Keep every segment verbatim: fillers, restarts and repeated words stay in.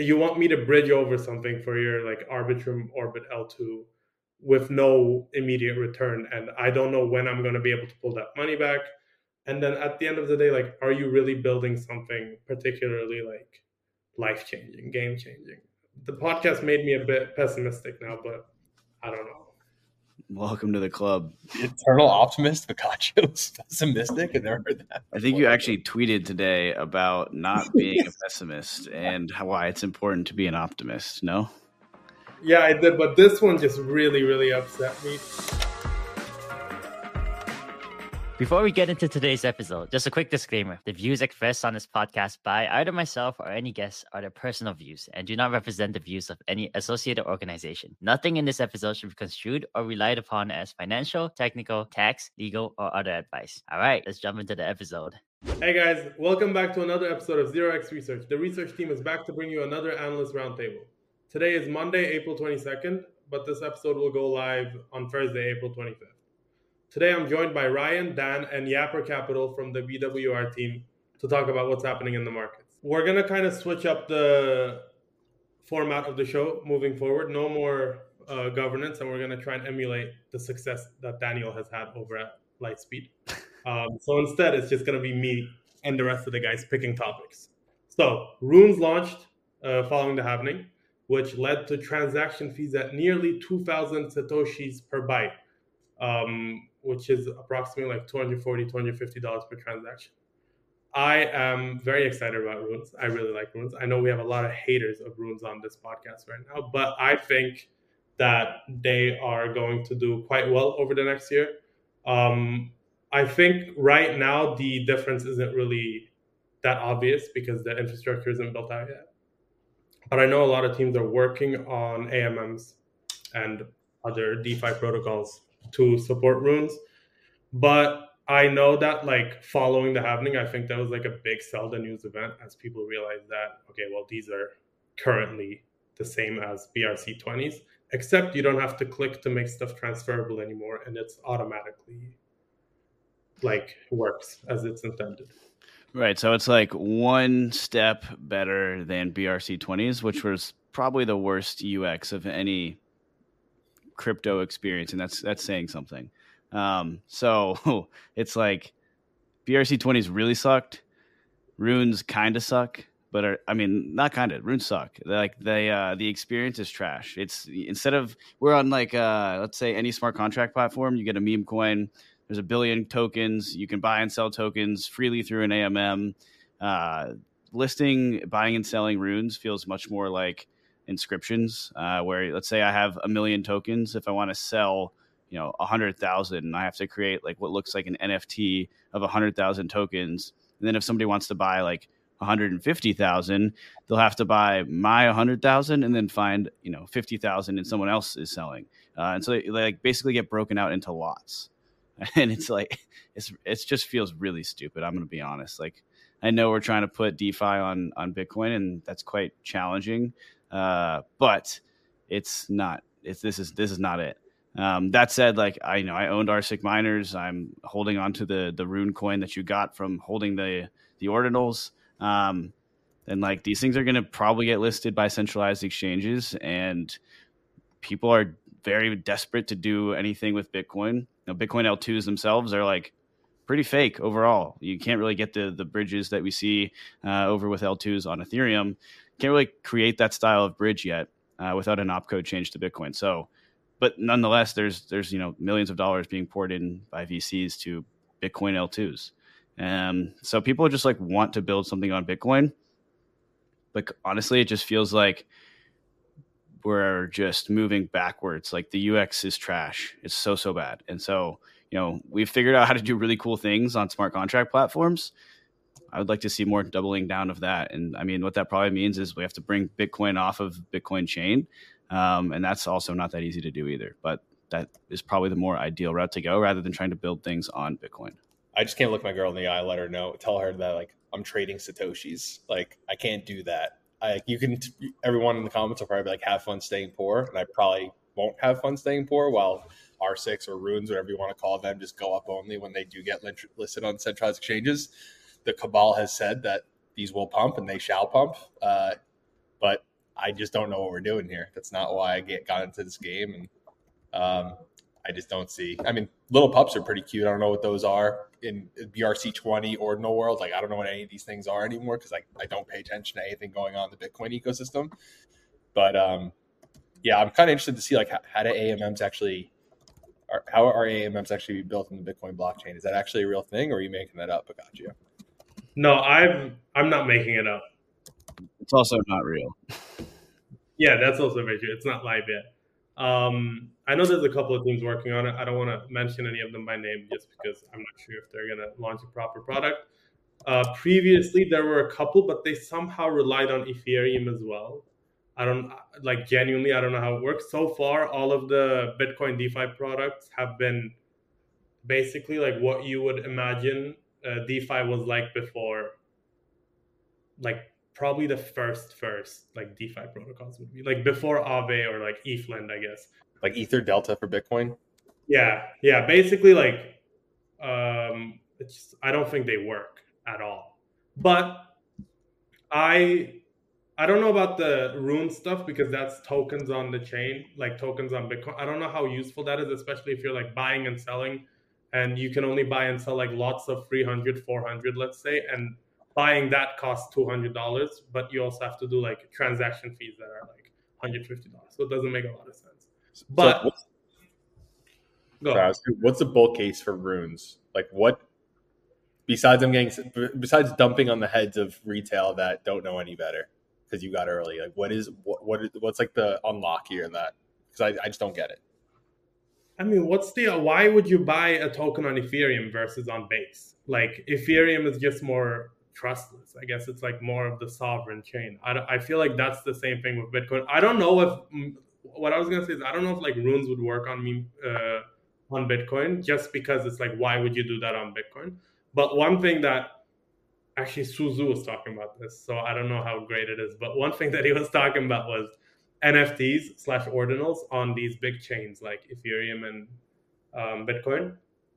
you want me to bridge over something for your like Arbitrum Orbit L two with no immediate return, and I don't know when I'm going to be able to pull that money back. And then at the end of the day, like, are you really building something particularly like life changing, game changing? The podcast made me a bit pessimistic now, but I don't know. Welcome to the club. The eternal optimist, Picacio's pessimistic. I never heard that. I think you actually tweeted today about not being a pessimist and how, why it's important to be an optimist. No? Yeah, I did, but this one just really, really upset me. Before we get into today's episode, just a quick disclaimer. The views expressed on this podcast by either myself or any guest are their personal views and do not represent the views of any associated organization. Nothing in this episode should be construed or relied upon as financial, technical, tax, legal, or other advice. All right, let's jump into the episode. Hey guys, welcome back to another episode of Zero X Research. The research team is back to bring you another analyst roundtable. Today is Monday, April twenty-second, but this episode will go live on Thursday, April twenty-fifth. Today, I'm joined by Ryan, Dan, and Yapper Capital from the B W R team to talk about what's happening in the markets. We're going to kind of switch up the format of the show moving forward. No more uh, governance, and we're going to try and emulate the success that Daniel has had over at Lightspeed. Um, so instead, it's just going to be me and the rest of the guys picking topics. So, Runes launched uh, following the halving, which led to transaction fees at nearly two thousand Satoshis per byte. Um, which is approximately like two hundred forty dollars, two hundred fifty dollars per transaction. I am very excited about Runes. I really like Runes. I know we have a lot of haters of Runes on this podcast right now, but I think that they are going to do quite well over the next year. Um, I think right now the difference isn't really that obvious because the infrastructure isn't built out yet. But I know a lot of teams are working on A M Ms and other DeFi protocols to support Runes, but I know that like following the halving, I think that was like a big sell the news event as people realized that, okay, well, these are currently the same as B R C twenties, except you don't have to click to make stuff transferable anymore, and it's automatically like works as it's intended. Right, so it's like one step better than B R C twenties, which was probably the worst U X of any crypto experience, and that's that's saying something. Um, so it's like B R C twenties really sucked. Runes kind of suck, but are, I mean, not kind of. Runes suck. They're like they uh, the experience is trash. It's instead of we're on like uh, let's say any smart contract platform, you get a meme coin. There's a billion tokens. You can buy and sell tokens freely through an A M M. Uh, listing, buying and selling runes feels much more like inscriptions, uh, where let's say I have a million tokens. If I want to sell, you know, a hundred thousand, I have to create like what looks like an N F T of a hundred thousand tokens. And then if somebody wants to buy like one hundred fifty thousand, they'll have to buy my one hundred thousand and then find, you know, fifty thousand and someone else is selling. Uh, and so they, they like basically get broken out into lots. And it's like, it's, it just feels really stupid. I'm going to be honest. Like, I know we're trying to put DeFi on, on Bitcoin, and that's quite challenging. Uh, but it's not, it's, this is, this is not it. Um, that said, like, I you know, I owned R S I C miners. I'm holding on to the, the rune coin that you got from holding the, the ordinals. Um, and like, these things are going to probably get listed by centralized exchanges, and people are very desperate to do anything with Bitcoin. You know, Bitcoin L twos themselves are like pretty fake overall. You can't really get the, the bridges that we see, uh, over with L twos on Ethereum. Can't really create that style of bridge yet uh, without an opcode change to Bitcoin. So, but nonetheless, there's there's you know millions of dollars being poured in by V Cs to Bitcoin L twos, and so people just like want to build something on Bitcoin. But honestly, it just feels like we're just moving backwards. Like the U X is trash. It's so so bad, and so you know we've figured out how to do really cool things on smart contract platforms. I would like to see more doubling down of that. And I mean, what that probably means is we have to bring Bitcoin off of Bitcoin chain. Um, and that's also not that easy to do either. But that is probably the more ideal route to go rather than trying to build things on Bitcoin. I just can't look my girl in the eye, let her know, tell her that like I'm trading Satoshis. Like I can't do that. I, you can, everyone in the comments will probably be like, have fun staying poor. And I probably won't have fun staying poor while R S I C or Runes, whatever you want to call them, just go up only when they do get listed on centralized exchanges. The cabal has said that these will pump and they shall pump. Uh, but I just don't know what we're doing here. That's not why I get got into this game. And um, I just don't see. I mean, little pups are pretty cute. I don't know what those are in B R C twenty ordinal world. Like, I don't know what any of these things are anymore because I, I don't pay attention to anything going on in the Bitcoin ecosystem. But um, yeah, I'm kind of interested to see like how, how do A M Ms actually, are, how are A M Ms actually built in the Bitcoin blockchain? Is that actually a real thing, or are you making that up? I got you. No, I'm I'm not making it up. It's also not real. Yeah, that's also very true. It's not live yet. Um, I know there's a couple of teams working on it. I don't want to mention any of them by name just because I'm not sure if they're going to launch a proper product. Uh, previously, there were a couple, but they somehow relied on Ethereum as well. I don't like genuinely. I don't know how it works. So far, all of the Bitcoin DeFi products have been basically like what you would imagine uh, DeFi was like before, like probably the first first like DeFi protocols would be like before Aave or like ETHLend, I guess. Like Ether Delta for Bitcoin. Yeah, yeah. Basically, like um, it's I don't think they work at all. But I. I don't know about the Rune stuff because that's tokens on the chain, like tokens on Bitcoin. I don't know how useful that is, especially if you're like buying and selling and you can only buy and sell like lots of three hundred, four hundred, let's say. And buying that costs two hundred dollars, but you also have to do like transaction fees that are like one hundred fifty dollars. So it doesn't make a lot of sense. But so what's, go. sorry, what's the bull case for Runes? Like what, besides them getting, besides dumping on the heads of retail that don't know any better? Because you got early, like what is what what what's like the unlock here in that? Because I, I just don't get it. I mean, what's the why would you buy a token on Ethereum versus on Base? Like Ethereum is just more trustless. I guess it's like more of the sovereign chain. I, I feel like that's the same thing with Bitcoin. I don't know if what I was gonna say is I don't know if like Runes would work on me uh, on Bitcoin just because it's like why would you do that on Bitcoin? But one thing that actually Suzu was talking about this, so I don't know how great it is. But one thing that he was talking about was N F Ts slash ordinals on these big chains like Ethereum and um, Bitcoin,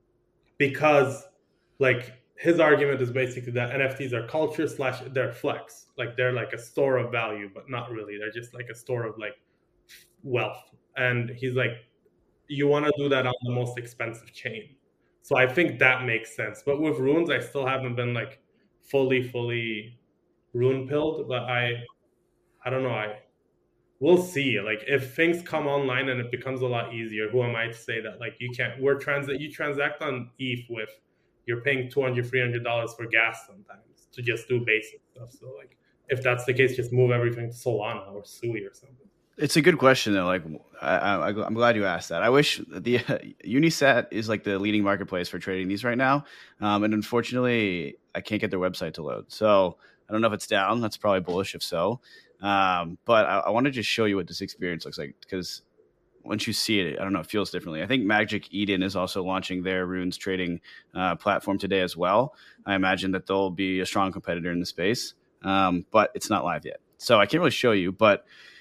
because like his argument is basically that N F Ts are culture slash they're flex, like they're like a store of value, but not really. They're just like a store of like wealth. And he's like, you want to do that on the most expensive chain. So I think that makes sense. But with Runes, I still haven't been like fully, fully rune pilled, but I, I don't know. I, we'll see. Like if things come online and it becomes a lot easier, who am I to say that like you can't? We're transit. You transact on E T H with, you're paying two hundred, three hundred dollars for gas sometimes to just do basic stuff. So like if that's the case, just move everything to Solana or Sui or something. It's a good question though. Like, I, I, I'm glad you asked that. I wish the uh, Unisat is like the leading marketplace for trading these right now, um, and unfortunately, I can't get their website to load. So I don't know if it's down. That's probably bullish if so. Um, but I, I want to just show you what this experience looks like because once you see it, I don't know, it feels differently. I think Magic Eden is also launching their Runes trading uh, platform today as well. I imagine that they'll be a strong competitor in the space, um, but it's not live yet, so I can't really show you. But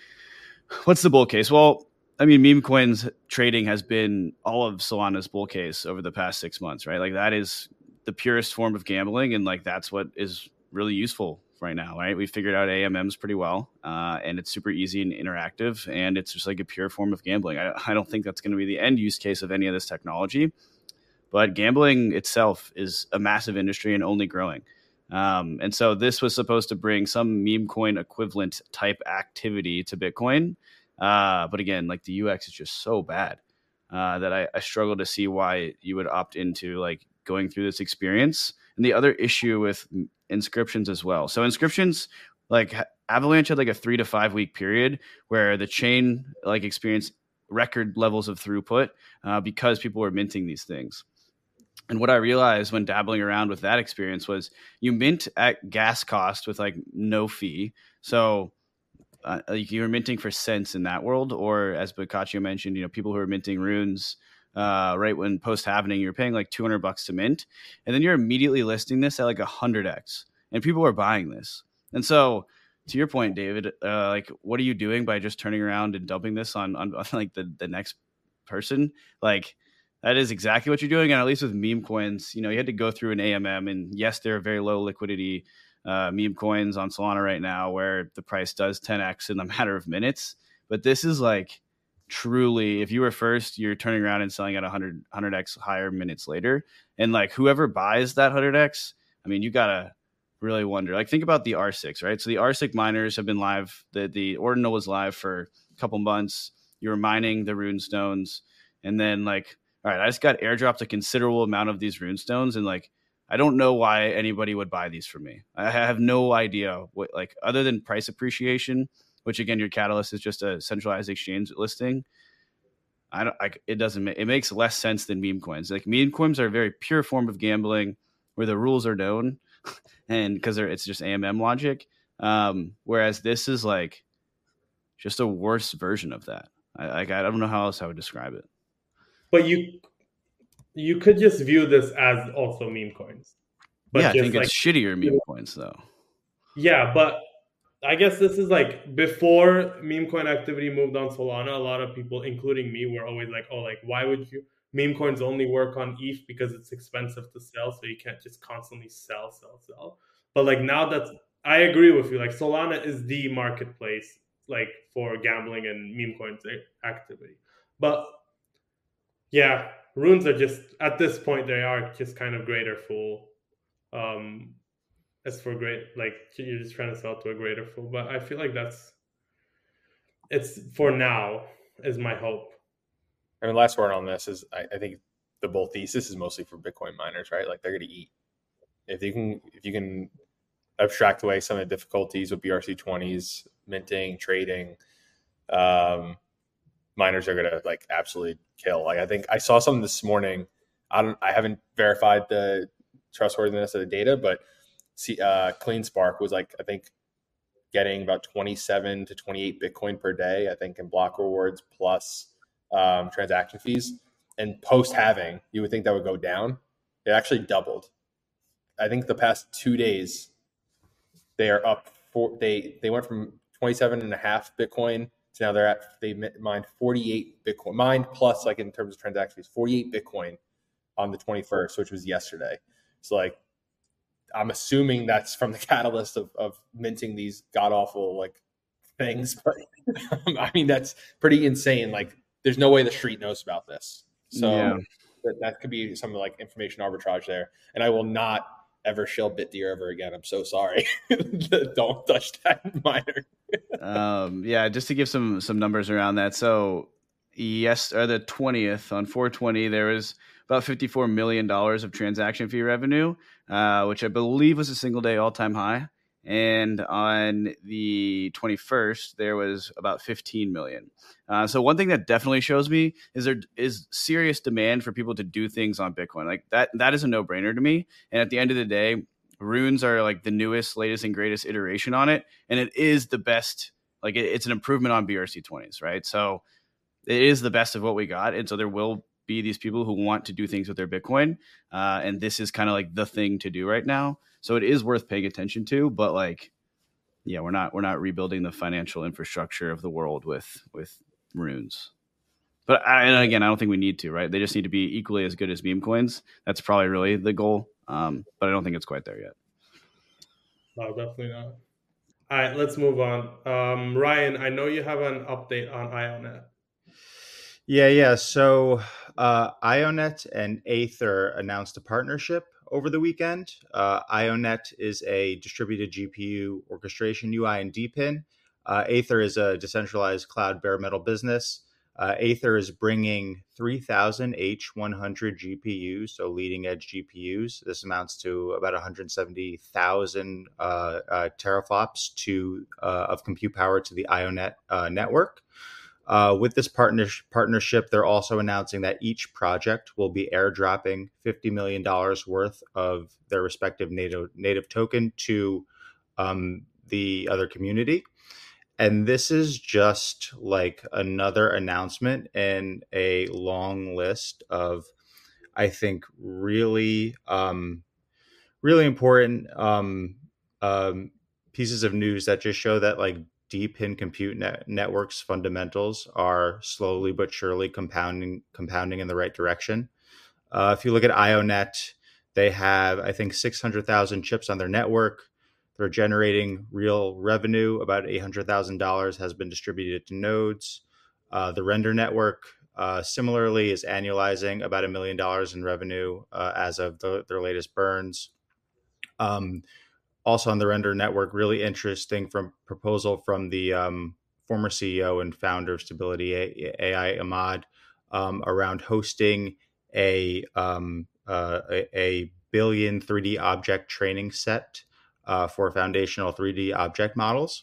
what's the bull case? Well, I mean, meme coins trading has been all of Solana's bull case over the past six months, right? Like that is the purest form of gambling. And like, that's what is really useful right now, right? We figured out A M Ms pretty well uh, and it's super easy and interactive. And it's just like a pure form of gambling. I, I don't think that's going to be the end use case of any of this technology, but gambling itself is a massive industry and only growing. Um, and so this was supposed to bring some meme coin equivalent type activity to Bitcoin. Uh, but again, like the U X is just so bad uh, that I, I struggle to see why you would opt into like going through this experience. And the other issue with inscriptions as well. So inscriptions, like Avalanche had like a three to five week period where the chain like experienced record levels of throughput uh, because people were minting these things. And what I realized when dabbling around with that experience was you mint at gas cost with like no fee. So uh, like you were minting for cents in that world, or as Boccaccio mentioned, you know, people who are minting runes uh, right when post halvening, you're paying like two hundred bucks to mint, and then you're immediately listing this at like a hundred X, and people are buying this. And so, to your point, David, uh, like, what are you doing by just turning around and dumping this on on, on like the the next person? Like, that is exactly what you're doing. And at least with meme coins, you know, you had to go through an A M M, and yes, they're very low liquidity uh, meme coins on Solana right now where the price does ten x in a matter of minutes. But this is like truly, if you were first, you're turning around and selling at one hundred, one hundred x higher minutes later. And like whoever buys that one hundred x, I mean, you got to really wonder. Like think about the R six, right? So the R six miners have been live. The, the Ordinal was live for a couple months. You were mining the rune stones. And then like, all right, I just got airdropped a considerable amount of these rune stones. And like, I don't know why anybody would buy these from me. I have no idea what, like, other than price appreciation, which again, your Catalyst is just a centralized exchange listing. I don't, I, it doesn't make, it makes less sense than meme coins. Like meme coins are a very pure form of gambling where the rules are known and because it's just A M M logic. Um, whereas this is like just a worse version of that. I, like, I don't know how else I would describe it. But you, you could just view this as also meme coins. But yeah, I think like, it's shittier meme coins though. Yeah, but I guess this is like before meme coin activity moved on Solana, a lot of people, including me, were always like, oh, like, why would you meme coins only work on E T H because it's expensive to sell, so you can't just constantly sell, sell, sell. But like now that's, I agree with you. Like Solana is the marketplace like for gambling and meme coins activity. But yeah, runes are just, at this point, they are just kind of greater fool. Um, as for great, like you're just trying to sell to a greater fool. But I feel like that's, it's for now is my hope. I mean, last word on this is I, I think the bull thesis is mostly for Bitcoin miners, right? Like they're going to eat. If you can, if you can abstract away some of the difficulties with B R C twenties, minting, trading, um, miners are going to like absolutely kill. Like I think I saw something this morning. I don't, I haven't verified the trustworthiness of the data, but see, uh, CleanSpark was like, I think getting about twenty-seven to twenty-eight Bitcoin per day, I think in block rewards plus um, transaction fees. And post halving, you would think that would go down. It actually doubled. I think the past two days, they are up for, they, they went from twenty-seven and a half Bitcoin to now they're at, they mined forty-eight Bitcoin, mined plus like in terms of transaction fees, forty-eight Bitcoin on the twenty-first, which was yesterday. So like, I'm assuming that's from the catalyst of, of minting these god awful like things, but I mean that's pretty insane. Like, there's no way the street knows about this, so yeah. that, that could be some like information arbitrage there. And I will not ever shill BitDeer ever again. I'm so sorry. Don't touch that miner. um, yeah, just to give some some numbers around that. So yes, or the twentieth on four twenty, there was about fifty-four million dollars of transaction fee revenue, uh, which I believe was a single day all-time high. And on the twenty-first, there was about fifteen million. Uh, so one thing that definitely shows me is there is serious demand for people to do things on Bitcoin. Like that, that is a no-brainer to me. And at the end of the day, runes are like the newest, latest, and greatest iteration on it. And it is the best, like it, it's an improvement on B R C twenties, right? So it is the best of what we got. And so there will be these people who want to do things with their Bitcoin. Uh, and this is kind of like the thing to do right now. So it is worth paying attention to, but like, yeah, we're not, we're not rebuilding the financial infrastructure of the world with, with runes. But I, and again, I don't think we need to, right? They just need to be equally as good as meme coins. That's probably really the goal. Um, but I don't think it's quite there yet. No, definitely not. All right, let's move on. Um, Ryan, I know you have an update on IONET. Yeah, yeah. So uh, IONET and Aether announced a partnership over the weekend. Uh, IONET is a distributed G P U orchestration U I and D P I N. Uh, Aether is a decentralized cloud bare metal business. Uh, Aether is bringing three thousand H one hundred G P Us, so leading edge G P Us. This amounts to about one hundred seventy thousand uh, uh, teraflops to uh, of compute power to the IONET uh, network. Uh, with this partner- partnership, they're also announcing that each project will be airdropping fifty million dollars worth of their respective native, native token to um, the other community. And this is just like another announcement in a long list of, I think, really, um, really important um, um, pieces of news that just show that like D P I N compute net- networks fundamentals are slowly but surely compounding compounding in the right direction. Uh, if you look at IONET, they have, I think, six hundred thousand chips on their network. They're generating real revenue. About eight hundred thousand dollars has been distributed to nodes. Uh, the Render network uh, similarly is annualizing about a million dollars in revenue uh, as of the, their latest burns. Um, also on the Render network, really interesting from proposal from the um, former C E O and founder of Stability A I, Ahmad, um, around hosting a, um, uh, a, a billion three D object training set uh, for foundational three D object models.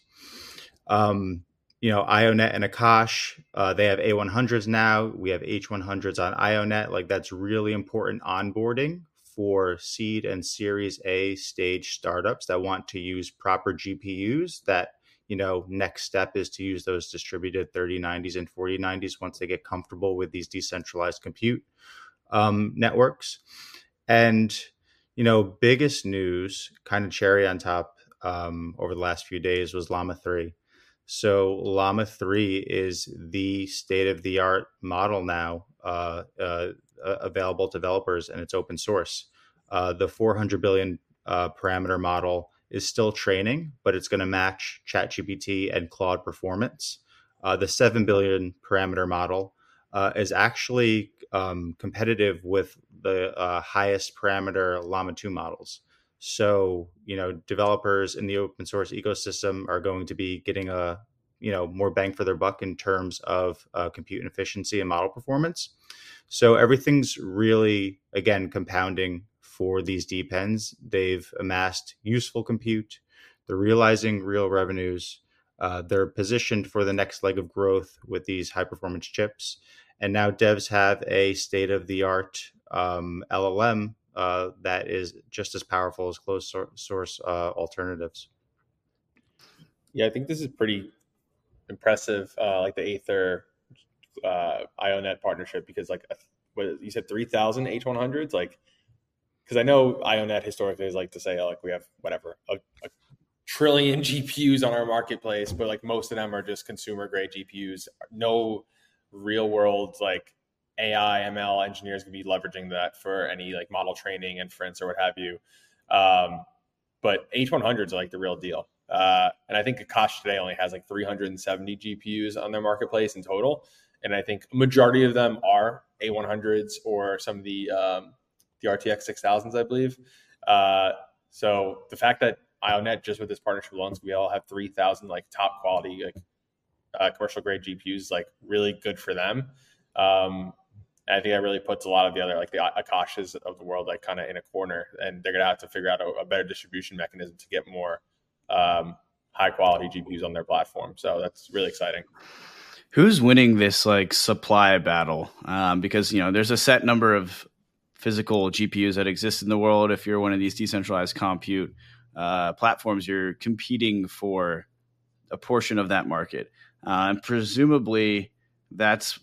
Um, you know, IONET and Akash, uh, they have A one hundreds now. We have H one hundreds on IONET. Like, that's really important onboarding for seed and Series A stage startups that want to use proper G P Us. That, you know, next step is to use those distributed thirty nineties and forty nineties once they get comfortable with these decentralized compute um, networks. And, you know, biggest news, kind of cherry on top um, over the last few days, was Llama three. So Llama three is the state-of-the-art model now uh, uh, available to developers, and it's open source. Uh, the four hundred billion uh, parameter model is still training, but it's going to match ChatGPT and Claude performance. Uh, the seven billion parameter model uh, is actually um, competitive with the uh, highest parameter Llama two models. So, you know, developers in the open source ecosystem are going to be getting a, you know, more bang for their buck in terms of uh, compute efficiency and model performance. So everything's really, again, compounding for these depends. They've amassed useful compute. They're realizing real revenues. Uh, they're positioned for the next leg of growth with these high performance chips. And now devs have a state of the art um, L L M Uh, that is just as powerful as closed source uh, alternatives. Yeah, I think this is pretty impressive, uh, like the Aether uh, IONET partnership, because like what you said, three thousand H one hundreds, like, because I know IONET historically is like to say, oh, like we have whatever a, a trillion G P Us on our marketplace, but like most of them are just consumer grade G P Us. No real world like A I, M L engineers could be leveraging that for any like model training, inference, or what have you. Um, but H one hundreds are like the real deal. Uh, and I think Akash today only has like three hundred seventy G P Us on their marketplace in total. And I think a majority of them are A one hundreds or some of the um, the R T X six thousands, I believe. Uh, so the fact that IONET, just with this partnership alone, we all have three thousand like top quality like uh, commercial grade G P Us, like really good for them. Um, And I think that really puts a lot of the other, like the Akashas of the world, like kind of in a corner, and they're going to have to figure out a, a better distribution mechanism to get more um, high quality G P Us on their platform. So that's really exciting. Who's winning this like supply battle? Um, because, you know, there's a set number of physical G P Us that exist in the world. If you're one of these decentralized compute uh, platforms, you're competing for a portion of that market. Uh, and presumably that's,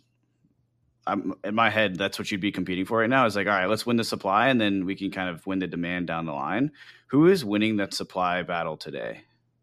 I'm, in my head, that's what you'd be competing for right now. Is like, all right, let's win the supply, and then we can kind of win the demand down the line. Who is winning that supply battle today?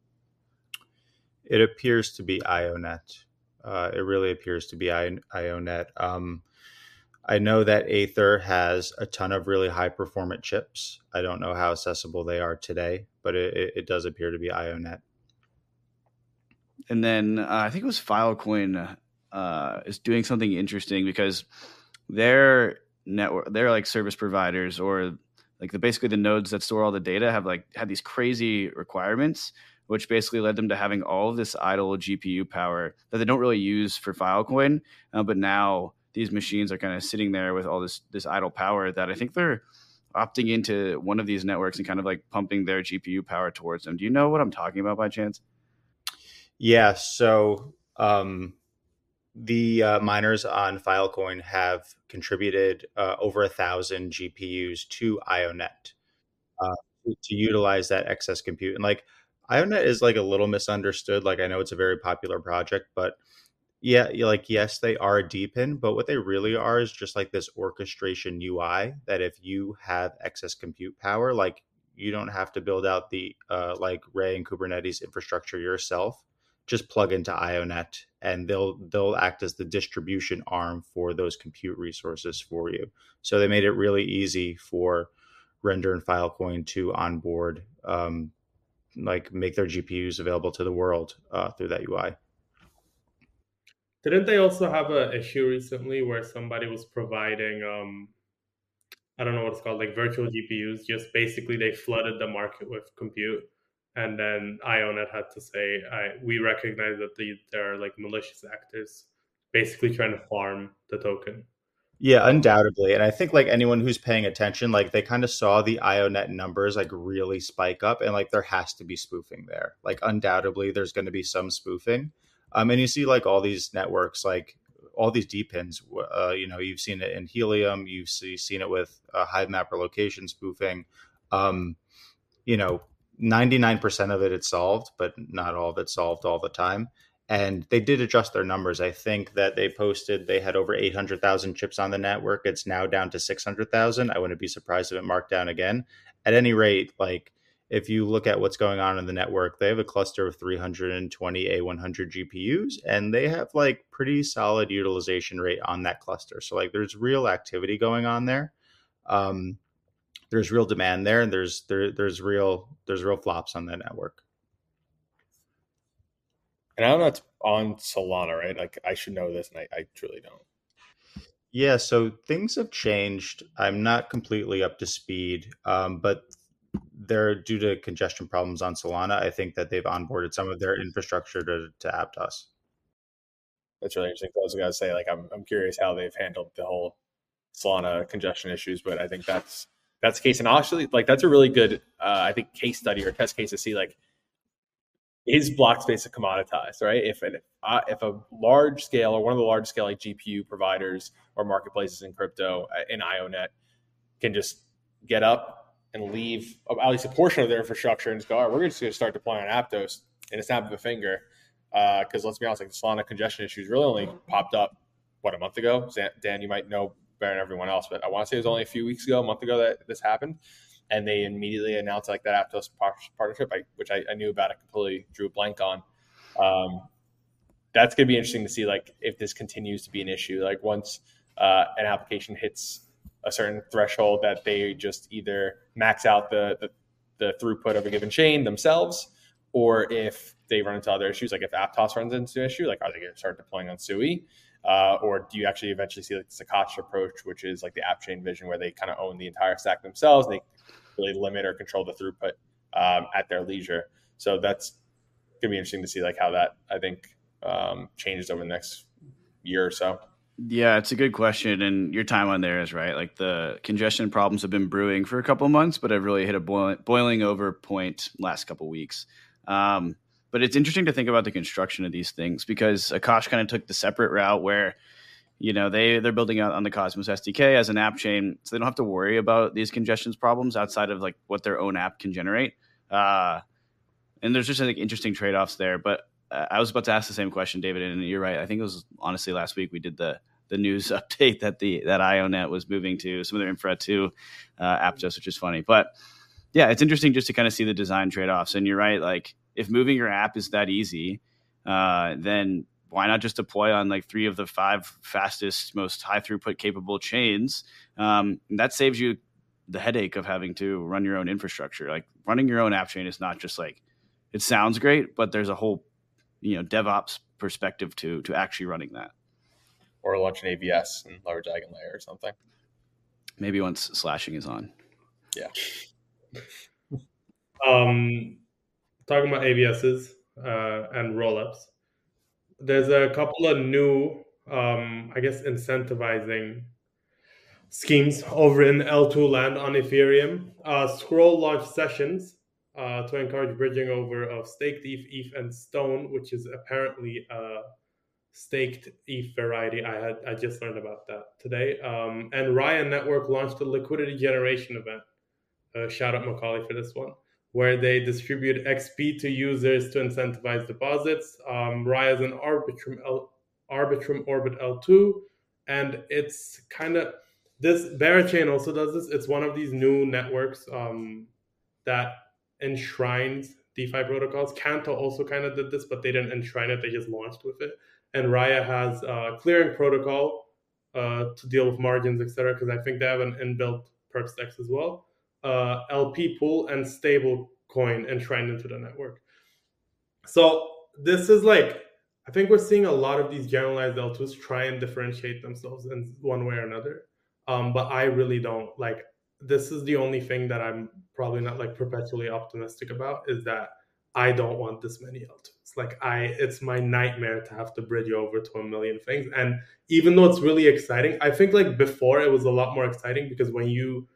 It appears to be IONET. Uh, it really appears to be I- IONET. Um, I know that Aether has a ton of really high performant chips. I don't know how accessible they are today, but it, it does appear to be IONET. And then uh, I think it was Filecoin uh, is doing something interesting, because their network, they're like service providers, or like the basically the nodes that store all the data have like had these crazy requirements, which basically led them to having all of this idle G P U power that they don't really use for Filecoin. Uh, but now these machines are kind of sitting there with all this this idle power that I think they're opting into one of these networks and kind of like pumping their G P U power towards them. Do you know what I'm talking about by chance? Yeah, so um, the uh, miners on Filecoin have contributed uh, over a thousand G P Us to IONET uh, to, to utilize that excess compute. And like IONET is like a little misunderstood. Like, I know it's a very popular project, but yeah, like, yes, they are a D P I N, but what they really are is just like this orchestration U I that if you have excess compute power, like you don't have to build out the uh, like Ray and Kubernetes infrastructure yourself. Just plug into IONET, and they'll they'll act as the distribution arm for those compute resources for you. So they made it really easy for Render and Filecoin to onboard um, like make their G P Us available to the world uh, through that U I. Didn't they also have an issue recently where somebody was providing, um, I don't know what it's called, like virtual G P Us? Just basically they flooded the market with compute, and then IONET had to say, I, we recognize that the, there are like malicious actors basically trying to farm the token. Yeah, undoubtedly. And I think like anyone who's paying attention, like they kind of saw the IONET numbers like really spike up, and like there has to be spoofing there. Like undoubtedly there's going to be some spoofing. Um, and you see like all these networks, like all these D pins, uh, you know, you've seen it in Helium, you've see, seen it with uh, Hive Mapper location spoofing. Um, you know, ninety-nine percent of it it's solved, but not all of it's solved all the time. And they did adjust their numbers. I think that they posted they had over eight hundred thousand chips on the network. It's now down to six hundred thousand. I wouldn't be surprised if it marked down again. At any rate, like if you look at what's going on in the network, they have a cluster of three hundred twenty A one hundred G P Us, and they have like pretty solid utilization rate on that cluster. So like there's real activity going on there. Um, there's real demand there, and there's there, there's real there's real flops on that network. And I don't know it's on Solana, right? Like I should know this, and I, I truly don't. Yeah, so things have changed. I'm not completely up to speed, um, but they're due to congestion problems on Solana. I think that they've onboarded some of their infrastructure to, to Aptos. That's really interesting. I was going to say, like, I'm I'm curious how they've handled the whole Solana congestion issues, but I think that's that's the case. And actually, like, that's a really good, uh, I think, case study or test case to see, like, is block space commoditized, right? If an, uh, if a large scale or one of the large scale like G P U providers or marketplaces in crypto uh, in IONET can just get up and leave at least a portion of their infrastructure and just go, all right, we're just going to start deploying on Aptos in a snap of a finger. Because uh, let's be honest, like the Solana congestion issues really only popped up, what, a month ago? Dan, you might know better than everyone else, but I want to say it was only a few weeks ago, a month ago that this happened. And they immediately announced like that Aptos partnership, which I, I knew about. I completely drew a blank on. Um, that's going to be interesting to see, like, if this continues to be an issue. Like, once uh, an application hits a certain threshold, that they just either max out the, the the throughput of a given chain themselves, or if they run into other issues, like if Aptos runs into an issue, like are they going to start deploying on Sui? Uh, or do you actually eventually see like the Zcash approach, which is like the app chain vision, where they kind of own the entire stack themselves, and they really limit or control the throughput um, at their leisure? So that's going to be interesting to see like how that, I think, um, changes over the next year or so. Yeah, it's a good question, and your timeline there is right. Like the congestion problems have been brewing for a couple of months, but have really hit a boil- boiling over point last couple of weeks. Um, but it's interesting to think about the construction of these things, because Akash kind of took the separate route where, you know, they, they're building out on the Cosmos S D K as an app chain, so they don't have to worry about these congestions problems outside of like what their own app can generate. Uh, and there's just like interesting trade-offs there. But uh, I was about to ask the same question, David, and you're right. I think it was honestly last week we did the the news update that the that IONET was moving to some of their infra to uh, Aptos, which is funny. But yeah, it's interesting just to kind of see the design trade-offs. And you're right, like if moving your app is that easy, uh, then why not just deploy on like three of the five fastest, most high throughput capable chains? Um, that saves you the headache of having to run your own infrastructure. Like running your own app chain is not just like, it sounds great, but there's a whole, you know, DevOps perspective to to actually running that. Or launch an A V S and leverage Eigenlayer or something. Maybe once slashing is on. Yeah. Um, talking about A V Ss uh, and rollups, there's a couple of new, um, I guess, incentivizing schemes over in L two land on Ethereum. Uh, Scroll launched sessions uh, to encourage bridging over of staked E T H, E T H, and Stone, which is apparently a staked E T H variety. I had I just learned about that today. Um, and Raya Network launched a liquidity generation event. Uh, shout out Macaulay for this one, where they distribute X P to users to incentivize deposits. Um, Raya is an Arbitrum L, Arbitrum Orbit L two, and it's kind of this. Berachain also does this. It's one of these new networks um, that enshrines DeFi protocols. Kanto also kind of did this, but they didn't enshrine it. They just launched with it. And Raya has a clearing protocol uh, to deal with margins, et cetera, because I think they have an inbuilt perp stacks as well. Uh, L P pool and stable coin enshrined into the network. So this is like, I think we're seeing a lot of these generalized L twos try and differentiate themselves in one way or another. Um, but I really don't like, this is the only thing that I'm probably not like perpetually optimistic about, is that I don't want this many L twos. Like I, it's my nightmare to have to bridge over to a million things. And even though it's really exciting, I think like before it was a lot more exciting because when you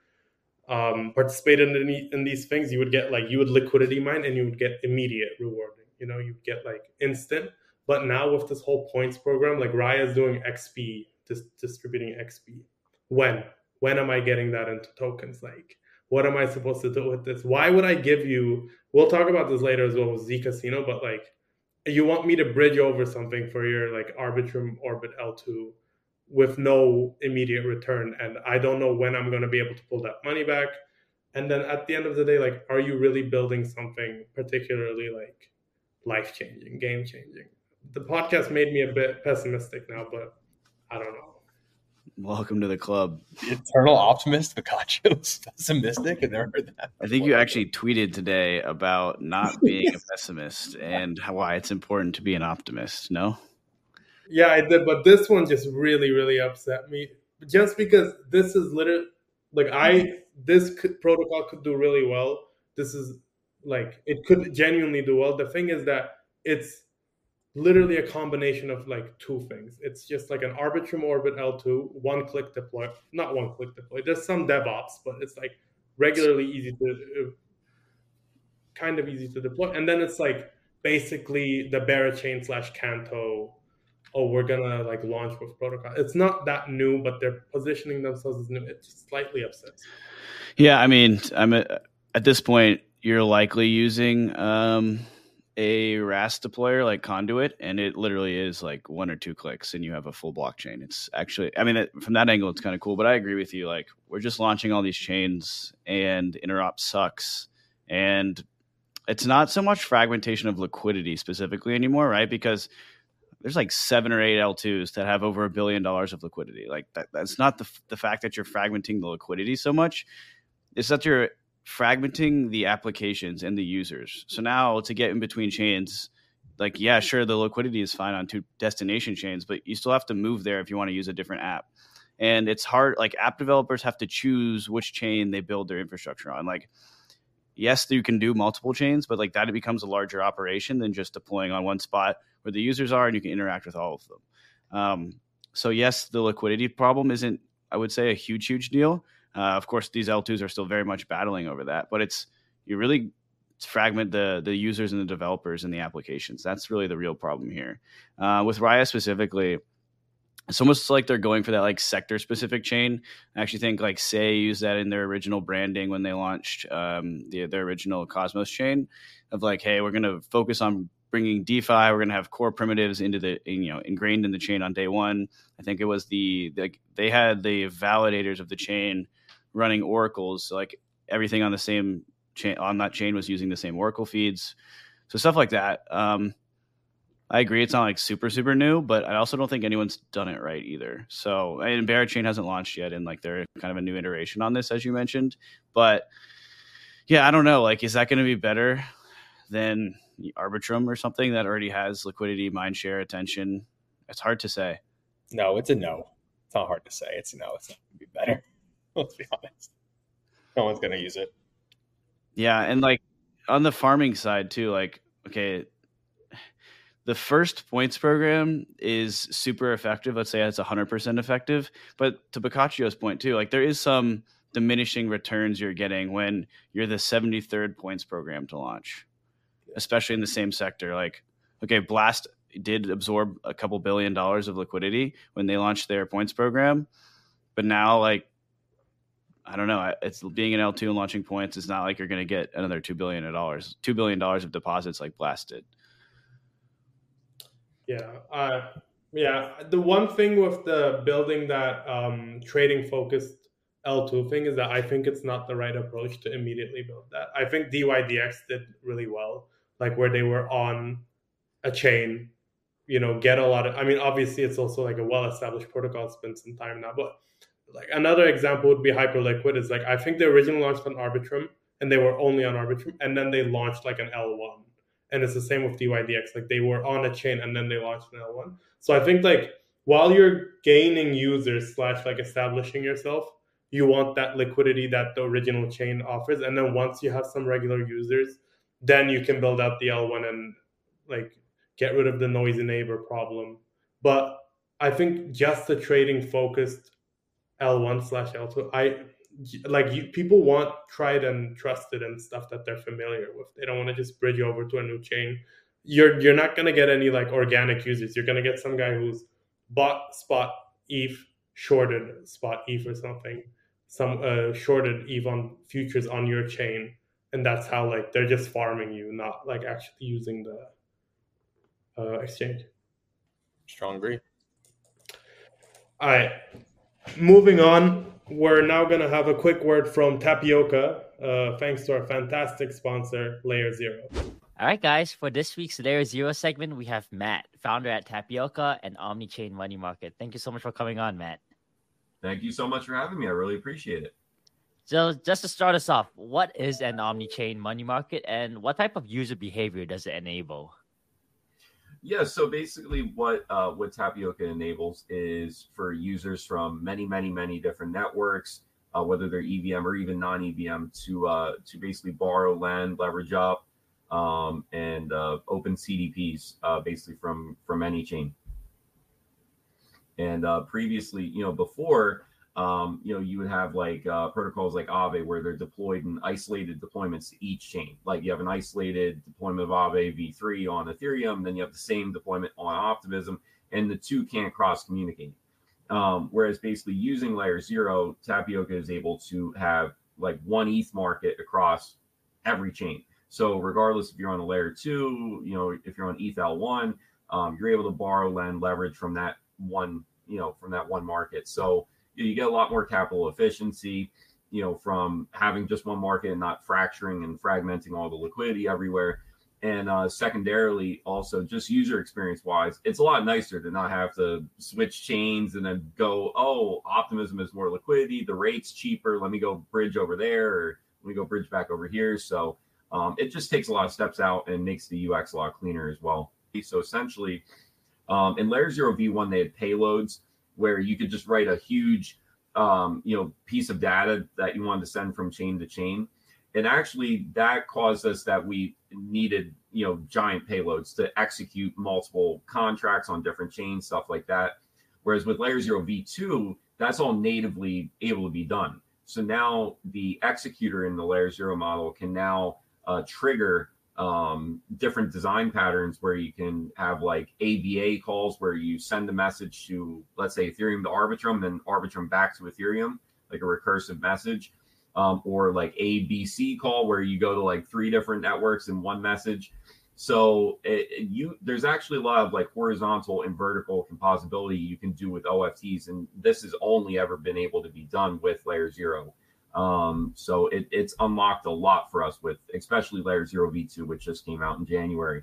um, participated in, the, in these things, you would get like, you would liquidity mine and you would get immediate rewarding. You know, you'd get like instant. But now with this whole points program, like Raya is doing X P, dis- distributing X P. When? When am I getting that into tokens? Like, what am I supposed to do with this? Why would I give you, we'll talk about this later as well with Z Casino, but like, you want me to bridge over something for your like Arbitrum Orbit L two with no immediate return. And I don't know when I'm going to be able to pull that money back. And then at the end of the day, like, are you really building something particularly like life-changing, game-changing? The podcast made me a bit pessimistic now, but I don't know. Welcome to the club. The eternal optimist, Boccacio's pessimistic. I never heard that. I think you actually tweeted today about not being a pessimist and how, why it's important to be an optimist. No? Yeah, I did, but this one just really, really upset me. Just because this is literally like I this could, protocol could do really well. This is like it could genuinely do well. The thing is that it's literally a combination of like two things. It's just like an Arbitrum Orbit L two, one click deploy, not one click deploy. There's some DevOps, but it's like regularly easy to, uh, kind of easy to deploy. And then it's like basically the Berachain slash Canto, oh, we're gonna like launch with protocol. It's not that new, but they're positioning themselves as new. It just slightly upsets me. Yeah, I mean, I'm a, at this point, you're likely using um, a R A S deployer like Conduit, and it literally is like one or two clicks and you have a full blockchain. It's actually, I mean, it, from that angle, it's kind of cool, but I agree with you. Like, we're just launching all these chains and interop sucks. And it's not so much fragmentation of liquidity specifically anymore, right? Because there's like seven or eight L twos that have over a billion dollars of liquidity. Like that, that's not the, the fact that you're fragmenting the liquidity so much. It's that you're fragmenting the applications and the users. So now to get in between chains, like, yeah, sure, the liquidity is fine on two destination chains, but you still have to move there if you want to use a different app. And it's hard, like app developers have to choose which chain they build their infrastructure on. Like, yes, you can do multiple chains, but like that it becomes a larger operation than just deploying on one spot where the users are and you can interact with all of them. Um, so yes, the liquidity problem isn't, I would say, a huge, huge deal. Uh, of course, these L twos are still very much battling over that, but it's you really fragment the the users and the developers and the applications. That's really the real problem here. Uh, with Raya specifically, it's almost like they're going for that like sector specific chain. I actually think like Say used that in their original branding when they launched um, the, their original Cosmos chain of like, hey, we're going to focus on bringing DeFi. We're going to have core primitives into the, you know, ingrained in the chain on day one. I think it was the, the they had the validators of the chain running oracles. So like everything on the same chain on that chain was using the same oracle feeds. So stuff like that. Um, I agree. It's not like super, super new, but I also don't think anyone's done it right either. So, and Berachain hasn't launched yet, and like they're kind of a new iteration on this, as you mentioned. But yeah, I don't know. Like, is that going to be better than Arbitrum or something that already has liquidity, mindshare, attention? It's hard to say. No, it's a no. It's not hard to say. It's a no. It's not going to be better. Let's be honest. No one's going to use it. Yeah, and like on the farming side too, like, okay, the first points program is super effective. Let's say it's one hundred percent effective. But to Boccaccio's point too, like there is some diminishing returns you're getting when you're the seventy-third points program to launch, especially in the same sector. Like, okay, Blast did absorb a couple billion dollars of liquidity when they launched their points program. But now, like, I don't know, it's being an L two and launching points. It's not like you're going to get another two billion dollars, two billion dollars of deposits like Blast did. Yeah, uh, yeah. The one thing with the building that um, trading focused L two thing is that I think it's not the right approach to immediately build that. I think D Y D X did really well, like where they were on a chain, you know, get a lot of, I mean, obviously it's also like a well-established protocol. It's been some time now, but like another example would be Hyperliquid. Is like, I think they originally launched on Arbitrum and they were only on Arbitrum, and then they launched like an L one. And it's the same with D Y D X. Like they were on a chain and then they launched an L one. So I think like while you're gaining users slash like establishing yourself, you want that liquidity that the original chain offers. And then once you have some regular users, then you can build out the L one and like get rid of the noisy neighbor problem. But I think just the trading focused L one slash L two, I like you, people want tried and trusted and stuff that they're familiar with. They don't want to just bridge over to a new chain. You're you're not gonna get any like organic users. You're gonna get some guy who's bought spot E T H, shorted spot E T H or something, some uh, shorted E T H on futures on your chain, and that's how like they're just farming you, not like actually using the uh, exchange. Strong agree. All right, moving on. We're now going to have a quick word from Tapioca, uh, thanks to our fantastic sponsor, Layer Zero. All right, guys. For this week's Layer Zero segment, we have Matt, founder at Tapioca and OmniChain Money Market. Thank you so much for coming on, Matt. Thank you so much for having me. I really appreciate it. So just to start us off, what is an OmniChain Money Market and what type of user behavior does it enable? Yeah, so basically what uh, what Tapioca enables is for users from many, many, many different networks, uh, whether they're E V M or even non-E V M, to uh, to basically borrow, lend, leverage up, um, and uh, open C D Ps, uh, basically from, from any chain. And uh, previously, you know, before, um, you know, you would have like uh, protocols like Aave where they're deployed in isolated deployments to each chain. Like you have an isolated deployment of Aave v three on Ethereum, then you have the same deployment on Optimism, and the two can't cross communicate. Um, whereas basically using Layer Zero, Tapioca is able to have like one E T H market across every chain. So regardless if you're on a Layer two, you know, if you're on E T H L one, um, you're able to borrow, lend, leverage from that one, you know, from that one market. So you get a lot more capital efficiency, you know, from having just one market and not fracturing and fragmenting all the liquidity everywhere. And uh, secondarily, also just user experience wise, it's a lot nicer to not have to switch chains and then go, oh, Optimism is more liquidity, the rate's cheaper, let me go bridge over there, or let me go bridge back over here. So um, it just takes a lot of steps out and makes the U X a lot cleaner as well. So essentially, um, in Layer Zero v one, they had payloads where you could just write a huge, um, you know, piece of data that you wanted to send from chain to chain. And actually that caused us that we needed, you know, giant payloads to execute multiple contracts on different chains, stuff like that. Whereas with Layer Zero v two, that's all natively able to be done. So now the executor in the Layer Zero model can now uh, trigger um, different design patterns where you can have like A B A calls where you send a message to, let's say, Ethereum to Arbitrum, then Arbitrum back to Ethereum, like a recursive message, um, or like A B C call where you go to like three different networks in one message. So it, it, you there's actually a lot of like horizontal and vertical composability you can do with O F Ts, and this has only ever been able to be done with Layer Zero. Um, so it, it's unlocked a lot for us with especially Layer Zero v two, which just came out in January.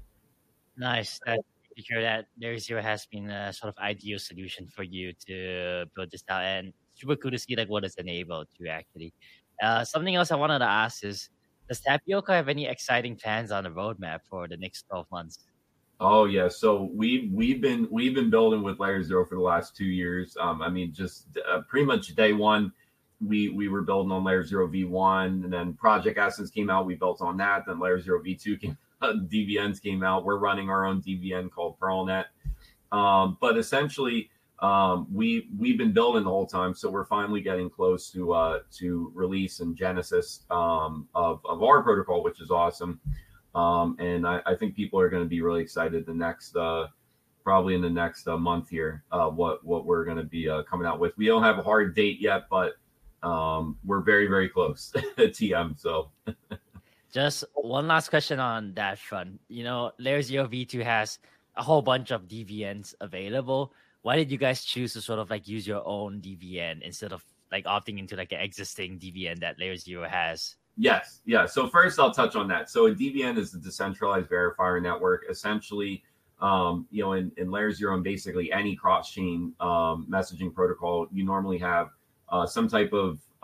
Nice. That to hear that Layer Zero has been a sort of ideal solution for you to build this out, and super cool to see like what it's enabled to actually. Uh, something else I wanted to ask is, does Tapioca have any exciting plans on the roadmap for the next twelve months? Oh yeah, so we we've been we've been building with Layer Zero for the last two years. Um, I mean, just uh, pretty much day one. We we were building on Layer Zero v one, and then Project Essence came out. We built on that. Then Layer Zero v two came, uh, D V Ns came out. We're running our own D V N called PearlNet. Um, but essentially, um, we we've been building the whole time. So we're finally getting close to uh, to release and genesis um, of of our protocol, which is awesome. Um, and I, I think people are going to be really excited the next. Uh, probably in the next uh, month here, uh, what what we're going to be uh, coming out with. We don't have a hard date yet, but Um, we're very, very close at T M. So just one last question on that front. You know, Layer Zero v two has a whole bunch of D V Ns available. Why did you guys choose to sort of like use your own D V N instead of like opting into like an existing D V N that Layer Zero has? Yes. Yeah. So first I'll touch on that. So a D V N is a decentralized verifier network. Essentially, um, you know, in, in Layer Zero and basically any cross-chain um, messaging protocol, you normally have Uh, some type of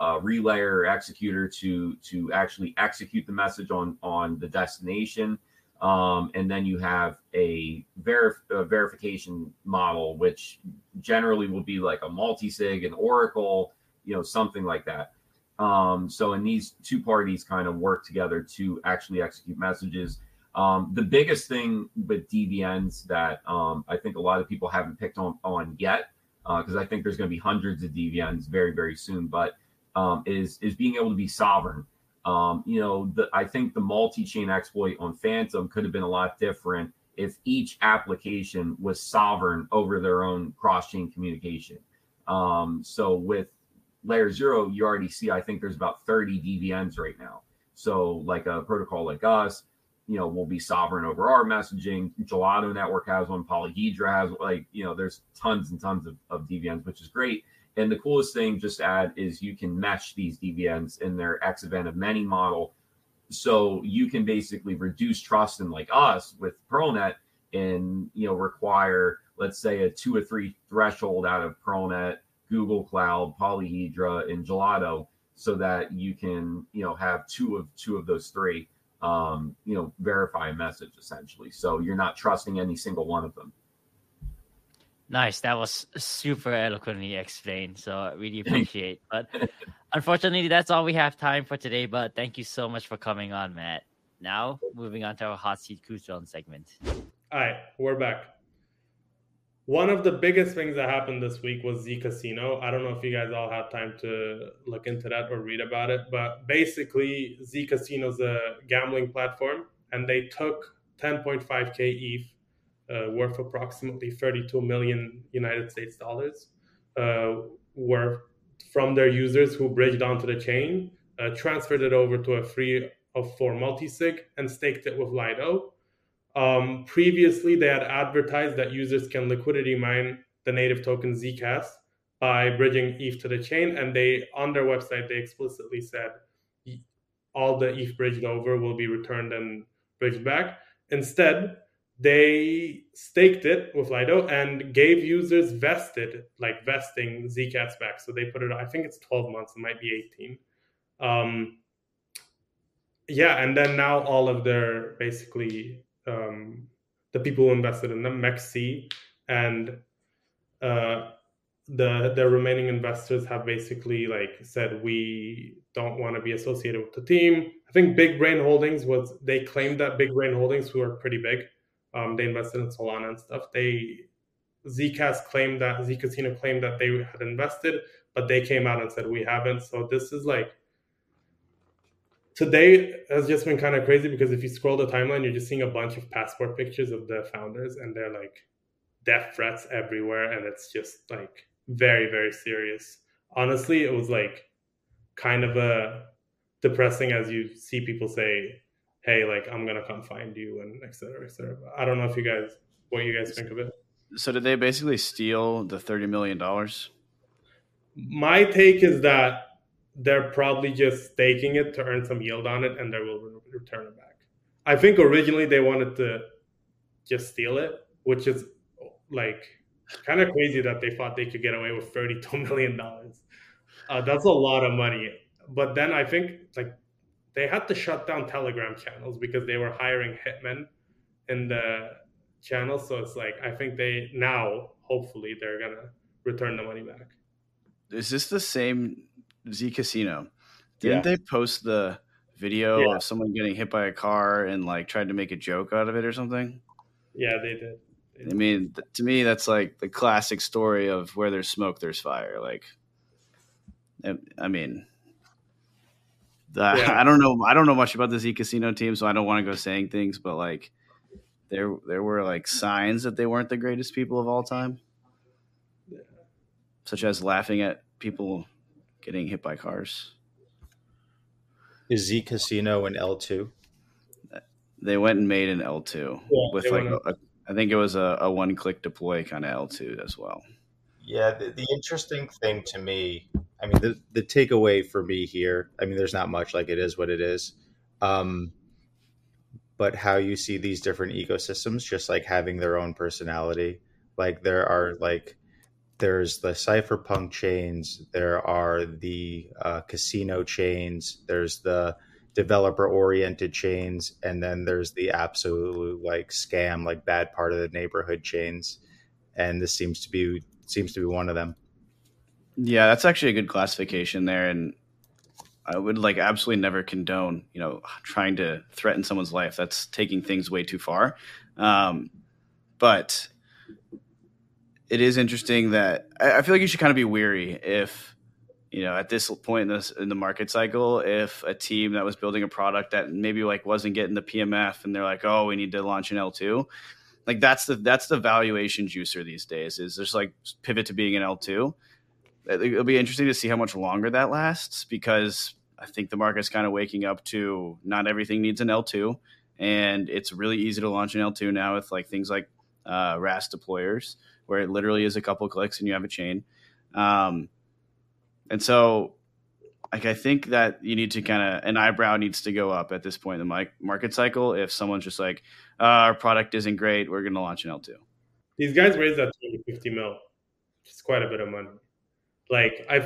a relayer or executor to to actually execute the message on on the destination. Um, and then you have a, verif- a verification model, which generally will be like a multi-sig, an Oracle, you know, something like that. Um, so, and these two parties kind of work together to actually execute messages. Um, the biggest thing with D V Ns that um, I think a lot of people haven't picked on, on yet, because uh, I think there's going to be hundreds of D V Ns very, very soon, but um, is is being able to be sovereign. Um, you know, the, I think the multi-chain exploit on Phantom could have been a lot different if each application was sovereign over their own cross-chain communication. Um, so with Layer Zero, you already see, I think there's about thirty D V Ns right now. So like a protocol like us, you know, will be sovereign over our messaging. Gelato Network has one, Polyhedra has, like, you know, there's tons and tons of, of D V Ns, which is great. And the coolest thing, just to add, is you can mesh these D V Ns in their X event of many model. So you can basically reduce trust in, like us with PearlNet, and, you know, require, let's say, a two or three threshold out of PearlNet, Google Cloud, Polyhedra, and Gelato, so that you can, you know, have two of two of those three, um, you know, verify a message essentially. So you're not trusting any single one of them. Nice. That was super eloquently explained. So I really appreciate. But unfortunately, that's all we have time for today. But thank you so much for coming on, Matt. Now, moving on to our Hot Seat Cruise Zone segment. All right, we're back. One of the biggest things that happened this week was Z Casino. I don't know if you guys all have time to look into that or read about it, but basically Z Casino is a gambling platform, and they took ten point five K E T H, Uh, worth approximately thirty-two million United States dollars, uh, were from their users who bridged onto the chain, uh, transferred it over to a three of four multisig, and staked it with Lido. Um, previously, they had advertised that users can liquidity mine the native token Zcash by bridging E T H to the chain, and they, on their website, they explicitly said all the E T H bridged over will be returned and bridged back. Instead, they staked it with Lido and gave users vested, like vesting Zcash back. So they put it, I think it's twelve months, it might be eighteen. Um, yeah, and then now all of their, basically, um, the people who invested in them, MEXC, and uh, the the remaining investors have basically like said, we don't want to be associated with the team. I think Big Brain Holdings was, they claimed that Big Brain Holdings, who are pretty big, Um, they invested in Solana and stuff. They Zcash claimed that Z Casino claimed that they had invested, but they came out and said we haven't. So this is like, today has just been kind of crazy, because if you scroll the timeline, you're just seeing a bunch of passport pictures of the founders, and they're like death threats everywhere, and it's just like very, very serious. Honestly, it was like kind of a depressing as you see people say, hey, like, I'm going to come find you, and et cetera, et cetera. I don't know if you guys, what you guys think of it. So did they basically steal the thirty million dollars? My take is that they're probably just staking it to earn some yield on it, and they will re- return it back. I think originally they wanted to just steal it, which is like kind of crazy that they thought they could get away with thirty-two million dollars. Uh, that's a lot of money. But then I think like they had to shut down Telegram channels because they were hiring hitmen in the channels. So it's like, I think they now, hopefully, they're going to return the money back. Is this the same Z Casino? Didn't Yeah. they post the video Yeah. of someone getting hit by a car and like tried to make a joke out of it or something? Yeah, they did. They did. I mean, th- to me, that's like the classic story of where there's smoke, there's fire. Like, I, I mean, the, Yeah. I don't know. I don't know much about the Z Casino team, so I don't want to go saying things. But like, there there were like signs that they weren't the greatest people of all time, Yeah. such as laughing at people getting hit by cars. Is Z Casino in L two? They went and made an L two Yeah, with they like went- a, I think it was a, a one click deploy kind of L two as well. Yeah, the, the interesting thing to me, I mean, the, the takeaway for me here, I mean, there's not much, like it is what it is. Um, but how you see these different ecosystems just like having their own personality. Like there are like there's the cypherpunk chains, there are the uh, casino chains, there's the developer oriented chains, and then there's the absolute like scam, like bad part of the neighborhood chains. And this seems to be seems to be one of them. Yeah, that's actually a good classification there, and I would like absolutely never condone, you know, trying to threaten someone's life. That's taking things way too far. Um, but it is interesting that I, I feel like you should kind of be weary if, you know, at this point in this in the market cycle, if a team that was building a product that maybe like wasn't getting the P M F and they're like, oh, we need to launch an L two. Like that's the that's the valuation juicer these days, is just like pivot to being an L two. It'll be interesting to see how much longer that lasts, because I think the market's kind of waking up to not everything needs an L two, and it's really easy to launch an L two now with like things like uh, R A S deployers, where it literally is a couple of clicks and you have a chain. Um, and so, like, I think that you need to kind of an eyebrow needs to go up at this point in the market cycle if someone's just like, uh, our product isn't great, we're going to launch an L two. These guys raised that two hundred fifty mil, which is quite a bit of money. Like, I think,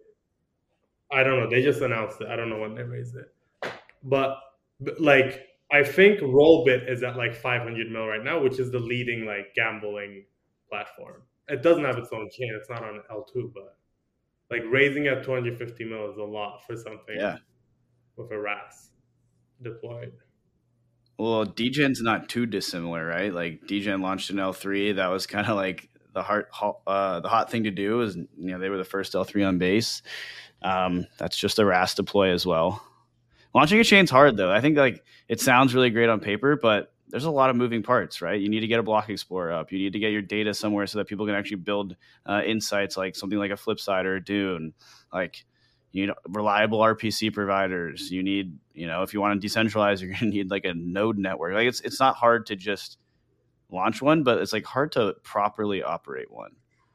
I don't know, they just announced it. I don't know when they raised it. But, but like, I think Rollbit is at like five hundred mil right now, which is the leading like gambling platform. It doesn't have its own chain. It's not on L two, but like raising at two hundred fifty mil is a lot for something yeah. with a R A S deployed. Well, D Gen's not too dissimilar, right? Like D Gen launched an L three. That was kind of like the hot, uh, the hot thing to do. Is, you know, they were the first L three on base. Um, that's just a R A S deploy as well. Launching a chain's hard though. I think like it sounds really great on paper, but there's a lot of moving parts, right? You need to get a block explorer up. You need to get your data somewhere so that people can actually build uh, insights, like something like a Flipside or a Dune. Like, you know, reliable R P C providers. You need, you know, if you want to decentralize, you're going to need like a node network. Like it's it's not hard to just launch one, but it's like hard to properly operate one.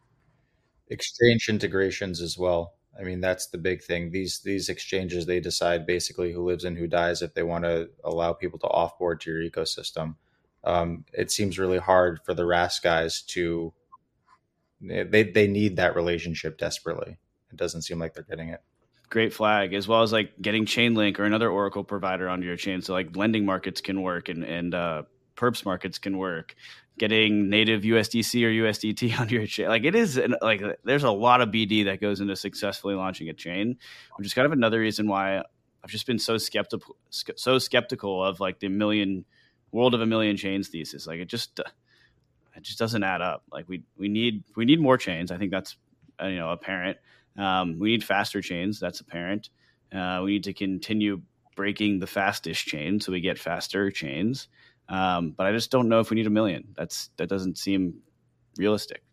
Exchange integrations as well. I mean, that's the big thing. These these exchanges, they decide basically who lives and who dies if they want to allow people to offboard to your ecosystem. Um, it seems really hard for the R A S guys to, they, they need that relationship desperately. It doesn't seem like they're getting it. Great flag, as well as like getting Chainlink or another Oracle provider onto your chain. So like lending markets can work and, and uh, perps markets can work. Getting native U S D C or U S D T onto your chain. Like it is like there's a lot of B D that goes into successfully launching a chain, which is kind of another reason why I've just been so skeptical, so skeptical of like the million world of a million chains thesis. Like it just, it just doesn't add up. Like we, we need, we need more chains. I think that's, you know, apparent. Um, we need faster chains. That's apparent. Uh, we need to continue breaking the fastest chain so we get faster chains. Um, but I just don't know if we need a million. That's that doesn't seem realistic.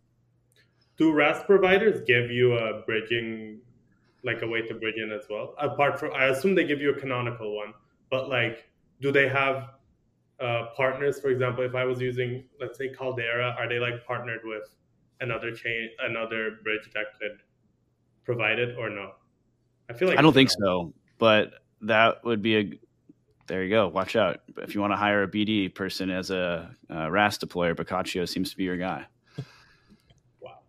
Do R A S providers give you a bridging, like a way to bridge in as well? Apart from, I assume they give you a canonical one, but like, do they have uh, partners? For example, if I was using, let's say Caldera, are they like partnered with another chain, another bridge that could provide it, or no? I feel like I don't think so, but that would be a. There you go. Watch out. If you want to hire a B D person as a, a R A S deployer, Boccaccio seems to be your guy. Wow.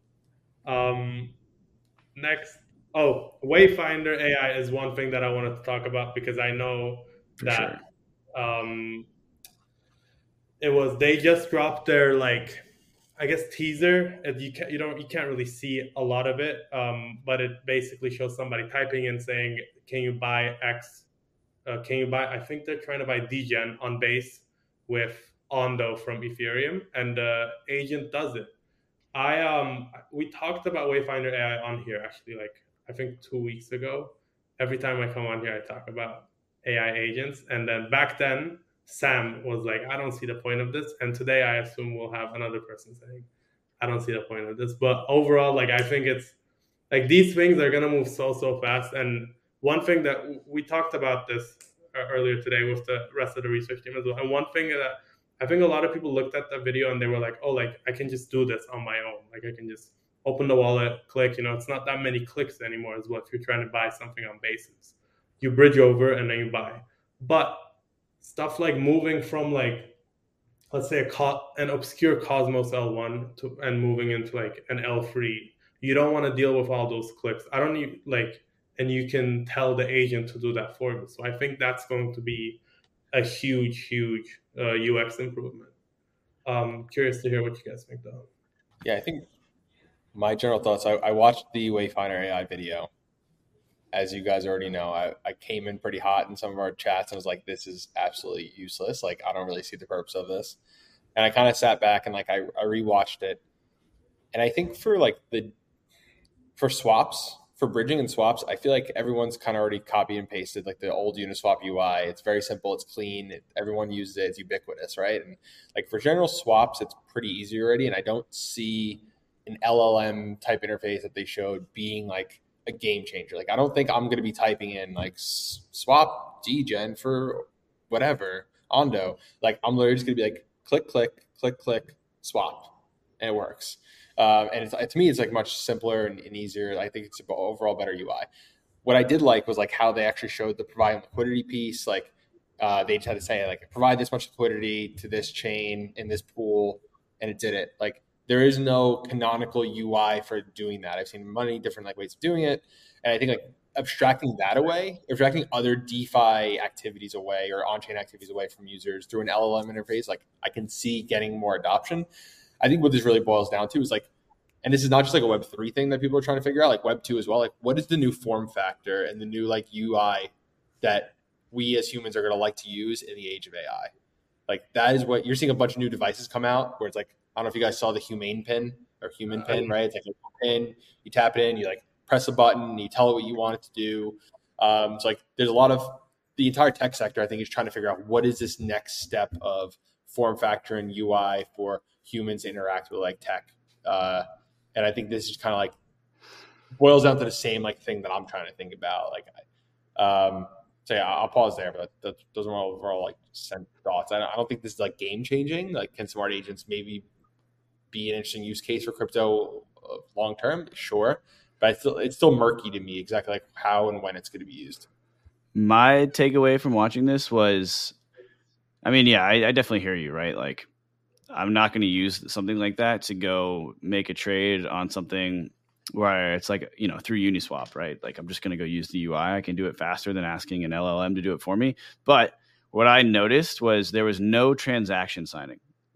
Um, next. Oh, Wayfinder A I is one thing that I wanted to talk about because I know For that sure. um, it was, they just dropped their, like, I guess teaser. You can't, you don't, you can't really see a lot of it, um, but it basically shows somebody typing in saying, can you buy X? Uh, can you buy, I think they're trying to buy D Gen on base with Ondo from Ethereum, and the uh, agent does it. I um we talked about Wayfinder A I on here actually, like I think two weeks ago. Every time I come on here, I talk about A I agents, and then back then Sam was like, I don't see the point of this, and today I assume we'll have another person saying, I don't see the point of this. But overall, like I think it's like these things are gonna move so so fast. And one thing that we talked about this earlier today with the rest of the research team as well. And one thing that I think a lot of people looked at the video and they were like, oh, like I can just do this on my own. Like I can just open the wallet, click, you know, it's not that many clicks anymore as well if you're trying to buy something on basis. You bridge over and then you buy. But stuff like moving from like let's say a co- an obscure Cosmos L one to, and moving into like an L three, you don't want to deal with all those clicks. I don't need like, and you can tell the agent to do that for you. So I think that's going to be a huge, huge uh, U X improvement. Um, curious to hear what you guys think, though. Yeah, I think my general thoughts. I, I watched the Wayfinder A I video. As you guys already know, I, I came in pretty hot in some of our chats and was like, this is absolutely useless. Like, I don't really see the purpose of this. And I kind of sat back and like I, I rewatched it. And I think for like the for swaps, for bridging and swaps, I feel like everyone's kind of already copy and pasted like the old Uniswap U I. It's very simple, it's clean, it, everyone uses it, it's ubiquitous, right? And like for general swaps, it's pretty easy already. And I don't see an L L M type interface that they showed being like a game changer. Like I don't think I'm going to be typing in like swap degen for whatever Ondo. Like I'm literally just going to be like click click click click swap, and it works. Um, and it's, to me, it's like much simpler and, and easier. I think it's an overall better U I. What I did like was like how they actually showed the providing liquidity piece. Like uh, they just had to say like provide this much liquidity to this chain in this pool, and it did it. Like there is no canonical U I for doing that. I've seen many different like ways of doing it, and I think like abstracting that away, abstracting other DeFi activities away or on-chain activities away from users through an L L M interface, like I can see getting more adoption. I think what this really boils down to is like, and this is not just like a Web three thing that people are trying to figure out, like Web two as well. Like, what is the new form factor and the new like U I that we as humans are going to like to use in the age of A I? Like, that is what you're seeing a bunch of new devices come out where it's like, I don't know if you guys saw the Humane pin or human pin, right? It's like a pin, you tap it in, you like press a button, you tell it what you want it to do. Um, so like, there's a lot of the entire tech sector, I think, is trying to figure out what is this next step of form factor and U I for humans to interact with like tech. Uh, and I think this is kind of like boils down to the same like thing that I'm trying to think about. Like, um, so yeah, I'll pause there, but that, those are all overall like sent thoughts. I don't, I don't think this is like game changing. Like, can smart agents maybe be an interesting use case for crypto uh, long term? Sure, but it's still, it's still murky to me exactly like how and when it's going to be used. My takeaway from watching this was, I mean, yeah, I, I definitely hear you, right? Like, I'm not going to use something like that to go make a trade on something where it's like, you know, through Uniswap, right? Like, I'm just going to go use the U I. I can do it faster than asking an L L M to do it for me. But what I noticed was there was no transaction signing.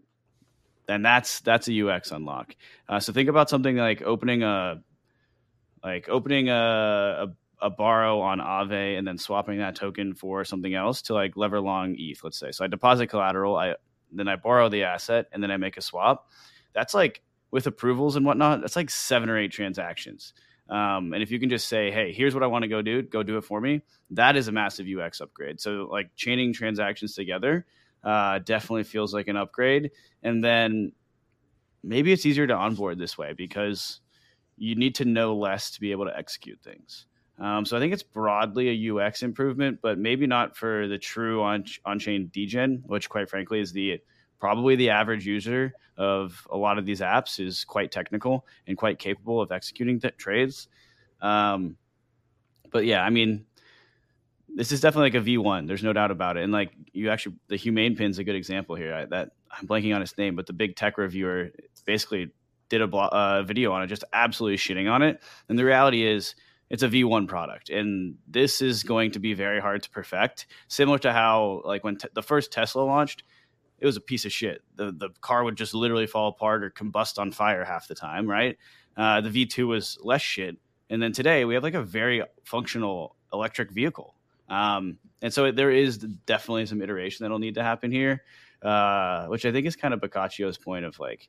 And that's that's a U X unlock. Uh, so think about something like opening a like opening a, a, a borrow on Aave and then swapping that token for something else to like lever long E T H, let's say. So I deposit collateral, I then I borrow the asset, and then I make a swap. That's like, with approvals and whatnot, that's like seven or eight transactions. Um, and if you can just say, hey, here's what I want to go do, go do it for me, that is a massive U X upgrade. So like chaining transactions together uh, definitely feels like an upgrade. And then maybe it's easier to onboard this way because you need to know less to be able to execute things. Um, so I think it's broadly a U X improvement, but maybe not for the true on on-chain degen, which quite frankly is the probably the average user of a lot of these apps is quite technical and quite capable of executing th- trades. Um, but yeah, I mean, this is definitely like a V one. There's no doubt about it. And like you actually, the Humane pin's a good example here. I, that I'm blanking on his name, but the big tech reviewer basically did a blo- uh, video on it, just absolutely shitting on it. And the reality is, it's a V one product, and this is going to be very hard to perfect. Similar to how, like, when te- the first Tesla launched, it was a piece of shit. The the car would just literally fall apart or combust on fire half the time, right? Uh, the V two was less shit, and then today we have like a very functional electric vehicle. Um, and so there is definitely some iteration that'll need to happen here, uh, which I think is kind of Boccaccio's point of like,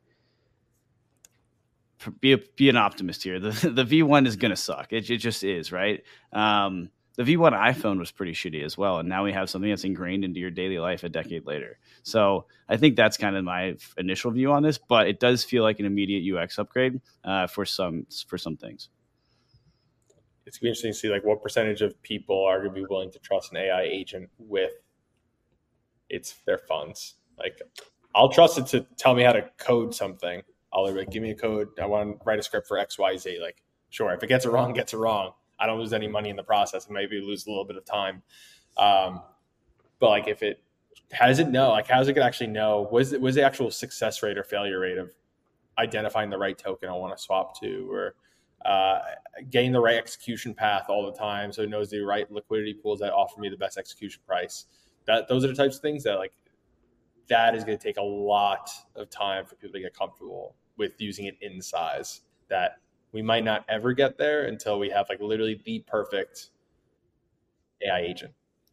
Be a, be an optimist here. The the V one is going to suck. It, it just is, right? Um, the V one iPhone was pretty shitty as well. And now we have something that's ingrained into your daily life a decade later. So I think that's kind of my initial view on this, but it does feel like an immediate U X upgrade uh, for some for some things. It's going to be interesting to see like what percentage of people are going to be willing to trust an A I agent with its their funds. Like, I'll trust it to tell me how to code something. I'll like, give me a code. I want to write a script for X, Y, Z. Like, sure, if it gets it wrong, gets it wrong. I don't lose any money in the process, and maybe lose a little bit of time. Um, but like, if it how does it know? Like, how does it actually know? Was it was the actual success rate or failure rate of identifying the right token I want to swap to, or uh, getting the right execution path all the time, so it knows the right liquidity pools that offer me the best execution price? That those are the types of things that like that is going to take a lot of time for people to get comfortable with using it in size. That we might not ever get there until we have like literally the perfect A I agent.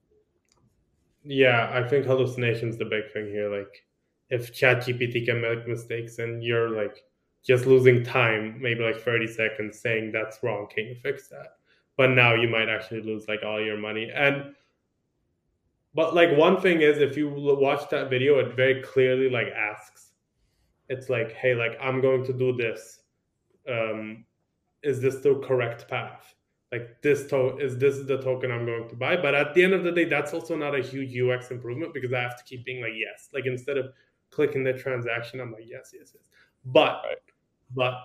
Yeah, I think hallucination's the big thing here. Like, if ChatGPT can make mistakes and you're like just losing time, maybe like thirty seconds saying that's wrong, can you fix that? But now you might actually lose like all your money. And but like one thing is, if you watch that video, it very clearly like asks, it's like, hey, like I'm going to do this. Um, is this the correct path? Like this to- is this the token I'm going to buy? But at the end of the day, that's also not a huge U X improvement because I have to keep being like, yes. Like instead of clicking the transaction, I'm like, yes, yes, yes. But, Right. but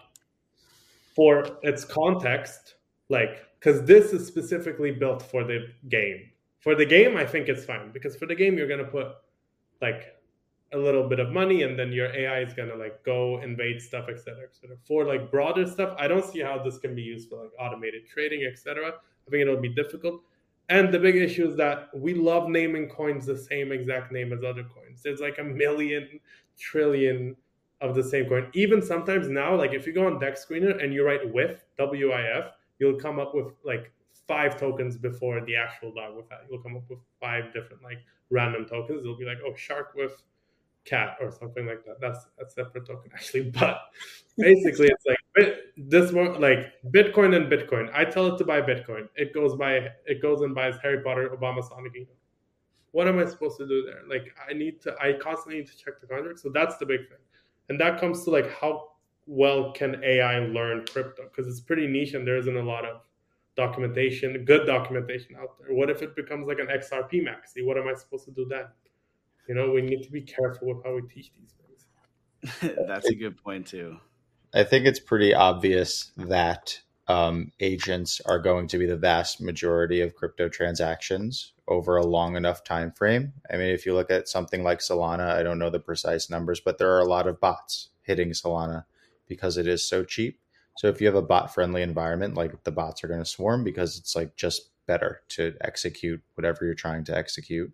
for its context, like, because this is specifically built for the game. For the game, I think it's fine because for the game, you're going to put like a little bit of money and then your A I is going to like go invade stuff, et cetera, et cetera. For like broader stuff, I don't see how this can be used for like automated trading, et cetera. I think it'll be difficult. And the big issue is that we love naming coins the same exact name as other coins. There's like a million trillion of the same coin. Even sometimes now, like if you go on Dex Screener and you write with W I F, you'll come up with like five tokens before the actual dog with that. You'll come up with five different like random tokens. It'll be like, oh, shark with cat or something like that. That's a separate token actually. But basically it's like this one, like Bitcoin and Bitcoin. I tell it to buy Bitcoin. It goes by, it goes and buys Harry Potter, Obama, Sonic Kingdom. What am I supposed to do there? Like I need to, I constantly need to check the contract. So that's the big thing. And that comes to like how well can A I learn crypto? Because it's pretty niche and there isn't a lot of documentation, good documentation out there. What if it becomes like an X R P maxi? What am I supposed to do then? You know, we need to be careful with how we teach these things. That's a good point too. I think it's pretty obvious that um, agents are going to be the vast majority of crypto transactions over a long enough time frame. I mean, if you look at something like Solana, I don't know the precise numbers, but there are a lot of bots hitting Solana because it is so cheap. So if you have a bot-friendly environment, like the bots are going to swarm because it's like just better to execute whatever you're trying to execute.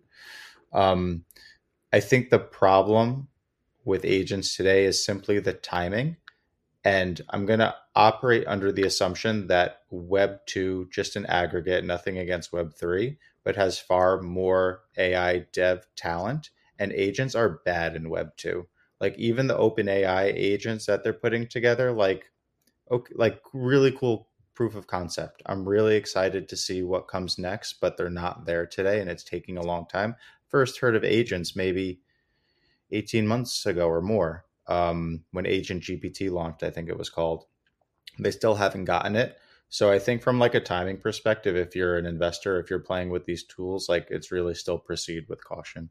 Um, I think the problem with agents today is simply the timing. And I'm going to operate under the assumption that Web two, just an aggregate, nothing against Web three, but has far more A I dev talent. And agents are bad in Web two. Like even the OpenAI agents that they're putting together, like, okay, like really cool proof of concept. I'm really excited to see what comes next, but they're not there today and it's taking a long time. First heard of agents maybe eighteen months ago or more, um, when Agent G P T launched, I think it was called. They still haven't gotten it. So I think from like a timing perspective, if you're an investor, if you're playing with these tools, like it's really still proceed with caution.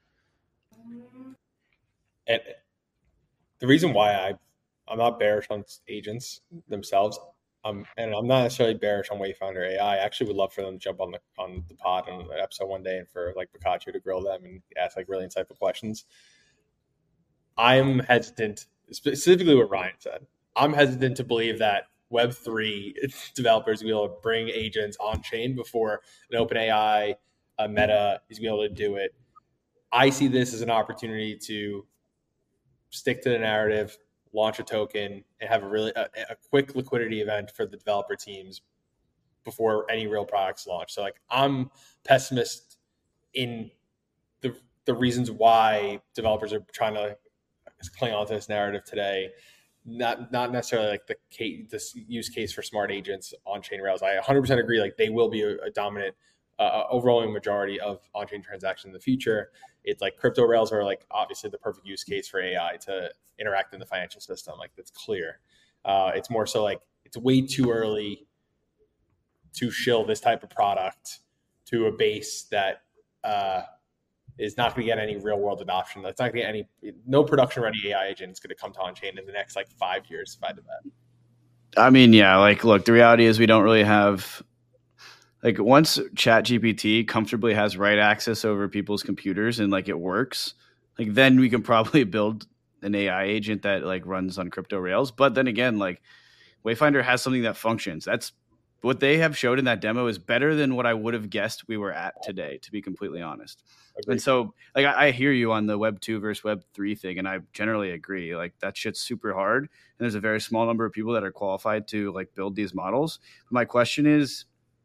And the reason why I, I'm not bearish on agents themselves, um, and I'm not necessarily bearish on Wayfinder A I. I actually would love for them to jump on the on the pod on an episode one day and for like Boccaccio to grill them and ask like really insightful questions. I'm hesitant, specifically what Ryan said. I'm hesitant to believe that Web three developers will be able to bring agents on chain before an OpenAI, a Meta is going to be able to do it. I see this as an opportunity to stick to the narrative, launch a token, and have a really a, a quick liquidity event for the developer teams before any real products launch. So, like, I'm pessimist in the the reasons why developers are trying to cling onto this narrative today. Not not necessarily like the case, this use case for smart agents on chain rails. I one hundred percent agree. Like they will be a, a dominant, uh, overwhelming majority of on chain transactions in the future. It's like crypto rails are like obviously the perfect use case for A I to interact in the financial system. Like that's clear. Uh, it's more so like it's way too early to shill this type of product to a base that uh, is not going to get any real world adoption. That's not going to get any, no production ready A I agent is going to come to on chain in the next like five years. If I did that. I mean, yeah, like, look, the reality is we don't really have like once ChatGPT comfortably has write access over people's computers and like it works, like then we can probably build an A I agent that like runs on crypto rails. But then again, like Wayfinder has something that functions. That's what they have showed in that demo is better than what I would have guessed we were at today, to be completely honest. Agreed. And so like I, I hear you on the Web two versus Web three thing, and I generally agree. Like that shit's super hard, and there's a very small number of people that are qualified to like build these models. But my question is,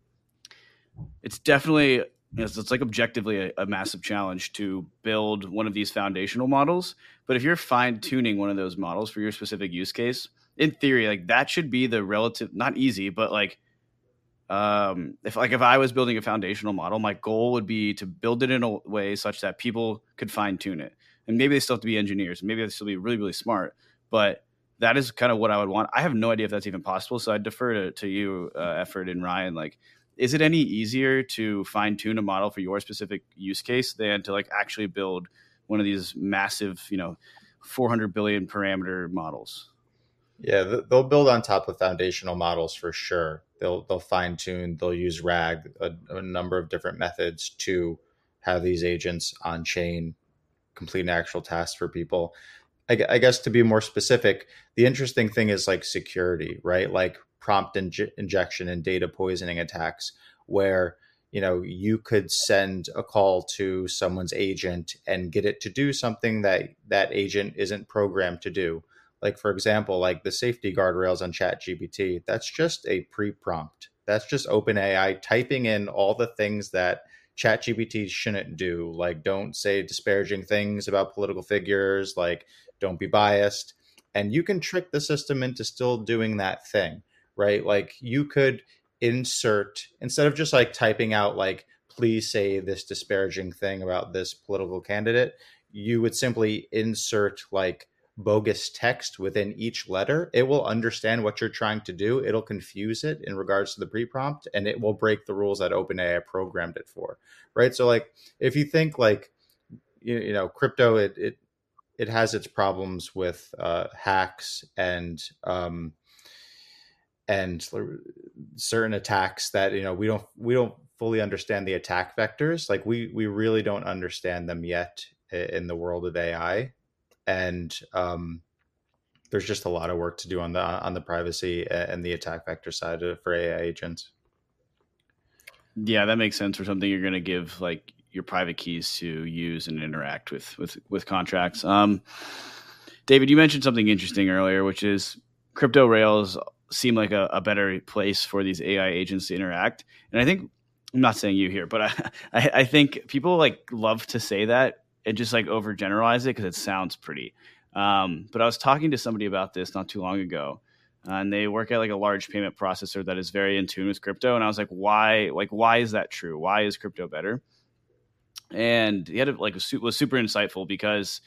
it's definitely it's, it's like objectively a, a massive challenge to build one of these foundational models. But if you're fine tuning one of those models for your specific use case, in theory, like that should be the relative, not easy, but like um, if like if I was building a foundational model, my goal would be to build it in a way such that people could fine tune it. And maybe they still have to be engineers. Maybe they still be really, really smart. But that is kind of what I would want. I have no idea if that's even possible. So I defer to, to you, uh, Effort and Ryan. Like, is it any easier to fine tune a model for your specific use case than to like actually build one of these massive, you know, four hundred billion parameter models? Yeah, they'll build on top of foundational models for sure. They'll they'll fine tune. They'll use RAG, a, a number of different methods to have these agents on chain complete an actual task for people. I, I guess to be more specific, the interesting thing is like security, right? Like prompt inj- injection and data poisoning attacks, where you know you could send a call to someone's agent and get it to do something that that agent isn't programmed to do. Like, for example, like the safety guardrails on ChatGPT, that's just a pre-prompt. That's just OpenAI typing in all the things that ChatGPT shouldn't do. Like, don't say disparaging things about political figures, like don't be biased. And you can trick the system into still doing that thing, right? Like you could insert, instead of just like typing out like, please say this disparaging thing about this political candidate, you would simply insert like bogus text within each letter. It will understand what you're trying to do. It'll confuse it in regards to the pre-prompt, and it will break the rules that OpenAI programmed it for, right? So like, if you think like, you, you know, crypto, it, it, it has its problems with uh, hacks and, um, and certain attacks that, you know, we don't, we don't fully understand the attack vectors. Like we, we really don't understand them yet in the world of A I. And um, there's just a lot of work to do on the on the privacy and the attack vector side of, for A I agents. Yeah, that makes sense for something you're going to give like your private keys to use and interact with with with contracts. Um, David, you mentioned something interesting earlier, which is crypto rails seem like a, a better place for these A I agents to interact. And I think I'm not saying you here, but I I, I think people like love to say that and just like overgeneralize it because it sounds pretty. Um, but I was talking to somebody about this not too long ago, uh, and they work at like a large payment processor that is very in tune with crypto. And I was like, why? Like, why is that true? Why is crypto better? And he had a, like a, was super insightful because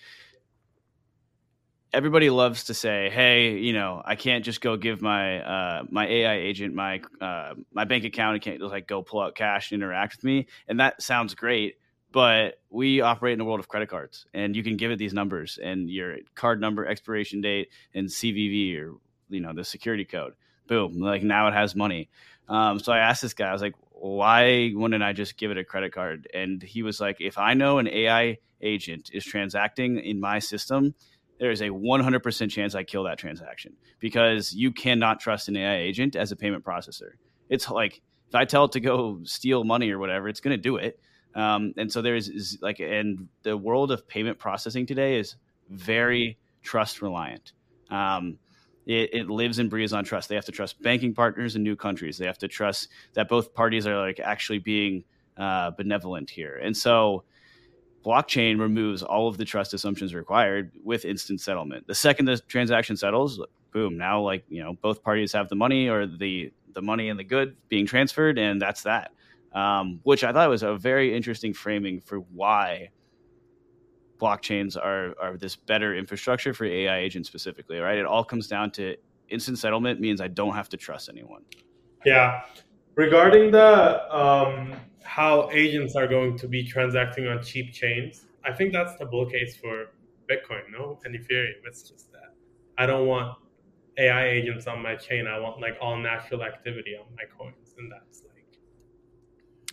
everybody loves to say, hey, you know, I can't just go give my uh, my A I agent my uh, my bank account. It can't just like go pull out cash and interact with me. And that sounds great. But we operate in a world of credit cards, and you can give it these numbers and your card number, expiration date, and C V V, or you know the security code. Boom! Like now it has money. Um, so I asked this guy, I was like, "Why wouldn't I just give it a credit card?" And he was like, "If I know an A I agent is transacting in my system, there is a one hundred percent chance I kill that transaction because you cannot trust an A I agent as a payment processor. It's like if I tell it to go steal money or whatever, it's going to do it." Um, and so there's is like, and the world of payment processing today is very trust reliant. Um, it, it lives and breathes on trust. They have to trust banking partners in new countries. They have to trust that both parties are like actually being uh, benevolent here. And so blockchain removes all of the trust assumptions required with instant settlement. The second the transaction settles, boom, now like, you know, both parties have the money or the, the money and the good being transferred. And that's that. Um, which I thought was a very interesting framing for why blockchains are are this better infrastructure for A I agents specifically, right? It all comes down to instant settlement means I don't have to trust anyone. Yeah. Regarding the um, how agents are going to be transacting on cheap chains, I think that's the bull case for Bitcoin, no? And Ethereum, it's just that. I don't want A I agents on my chain. I want like all natural activity on my coins, and that's like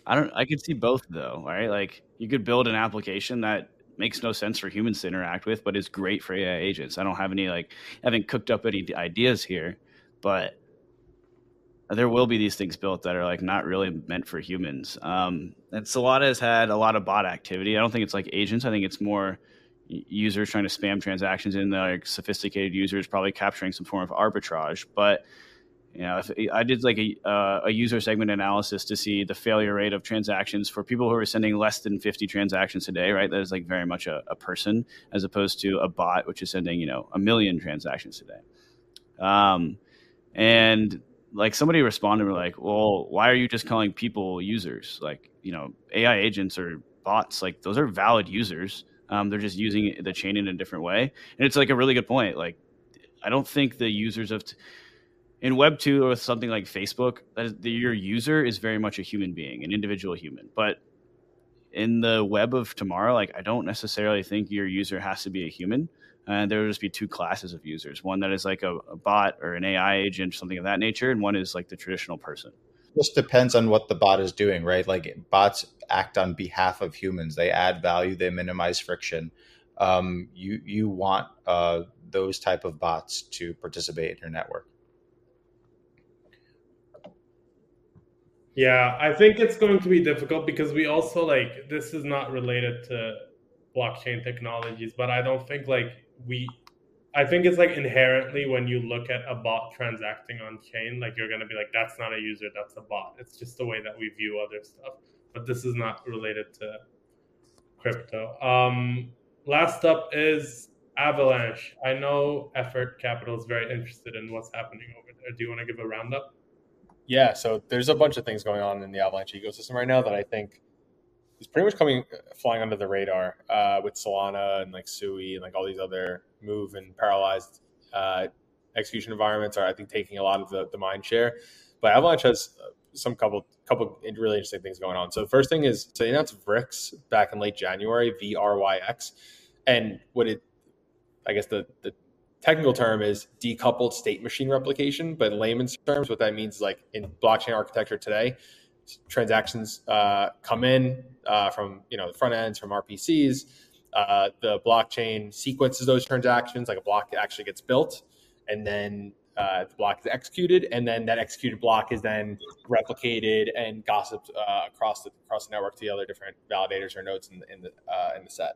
I don't. I could see both though, right? Like you could build an application that makes no sense for humans to interact with, but is great for A I agents. I don't have any like I haven't cooked up any ideas here, but there will be these things built that are like not really meant for humans. Um, and Solana has had a lot of bot activity. I don't think it's like agents. I think it's more users trying to spam transactions in, like sophisticated users probably capturing some form of arbitrage. But you know, if I did like a, uh, a user segment analysis to see the failure rate of transactions for people who are sending less than fifty transactions a day, right? That is like very much a, a person as opposed to a bot, which is sending, you know, a million transactions a day. Um, and like somebody responded, were like, well, why are you just calling people users? Like, you know, A I agents or bots, like those are valid users. Um, they're just using the chain in a different way. And it's like a really good point. Like, I don't think the users of t- in Web two or something like Facebook, that is, the, your user is very much a human being, an individual human. But in the web of tomorrow, like I don't necessarily think your user has to be a human. And there will just be two classes of users. One that is like a, a bot or an A I agent, something of that nature. And one is like the traditional person. Just depends on what the bot is doing, right? Like bots act on behalf of humans. They add value. They minimize friction. Um, you you want uh, those type of bots to participate in your network. Yeah, I think it's going to be difficult because we also like this is not related to blockchain technologies, but I don't think like we. I think it's like inherently when you look at a bot transacting on chain, like you're going to be like, that's not a user, that's a bot. It's just the way that we view other stuff. But this is not related to crypto. Um, last up is Avalanche. I know Effort Capital is very interested in what's happening over there. Do you want to give a roundup? Yeah, so there's a bunch of things going on in the Avalanche ecosystem right now that I think is pretty much coming, flying under the radar uh, with Solana and like Sui and like all these other move and paralyzed uh, execution environments are, I think, taking a lot of the, the mind share. But Avalanche has some couple couple really interesting things going on. So the first thing is, so they announced Vryx back in late January, V R Y X. And what it, I guess the, the technical term is decoupled state machine replication. But in layman's terms, what that means is like in blockchain architecture today, transactions uh, come in uh, from you know the front ends from R P Cs. Uh, the blockchain sequences those transactions, like a block actually gets built, and then uh, the block is executed, and then that executed block is then replicated and gossiped uh, across the across the network to the other different validators or nodes in the in the, uh, in the set.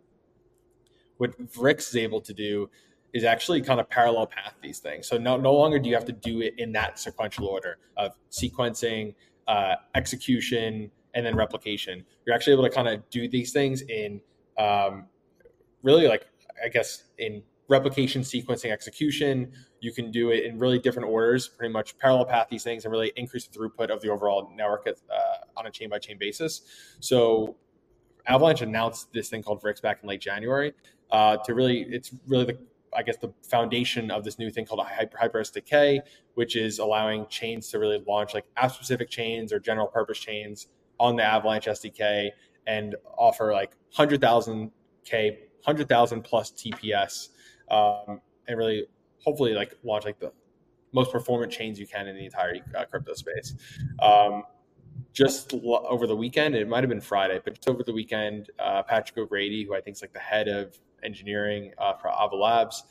What Vryx is able to do is actually kind of parallel path these things. So no no longer do you have to do it in that sequential order of sequencing, Uh, execution, and then replication. You're actually able to kind of do these things in um, really like, I guess, in replication, sequencing, execution. You can do it in really different orders, pretty much parallel path these things and really increase the throughput of the overall network uh, on a chain by chain basis. So Avalanche announced this thing called Vryx back in late January uh, to really, it's really the I guess the foundation of this new thing called a Hyper, Hyper S D K, which is allowing chains to really launch like app specific chains or general purpose chains on the Avalanche S D K and offer like one hundred thousand K, one hundred thousand plus T P S um, and really hopefully like launch like the most performant chains you can in the entire uh, crypto space. Um, just l- over the weekend, it might have been Friday, but just over the weekend, uh, Patrick O'Grady, who I think is like the head of engineering uh, for Ava Labs,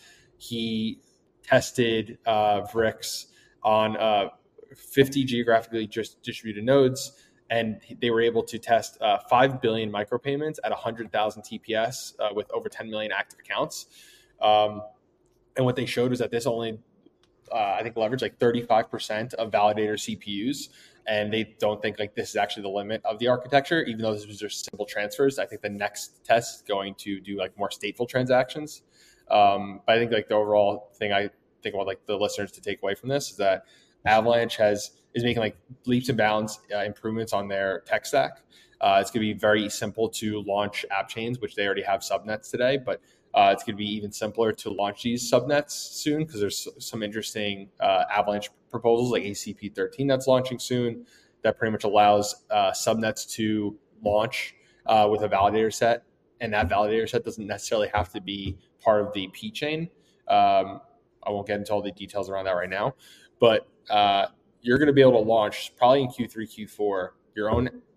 he tested uh, Vryx on uh, fifty geographically just distributed nodes, and they were able to test uh, five billion micropayments at one hundred thousand T P S uh, with over ten million active accounts. Um, and what they showed was that this only, uh, I think, leveraged like thirty-five percent of validator C P Us. And they don't think like this is actually the limit of the architecture, even though this was just simple transfers. I think the next test is going to do like more stateful transactions. Um, but I think like the overall thing I think about like the listeners to take away from this is that Avalanche has is making like leaps and bounds uh, improvements on their tech stack. Uh, it's going to be very simple to launch app chains, which they already have subnets today, but uh, it's going to be even simpler to launch these subnets soon because there's some interesting uh, Avalanche proposals like A C P thirteen that's launching soon that pretty much allows uh, subnets to launch uh, with a validator set, and that validator set doesn't necessarily have to be part of the P chain. Um, I won't get into all the details around that right now, but uh, you're going to be able to launch probably in Q three, Q four your own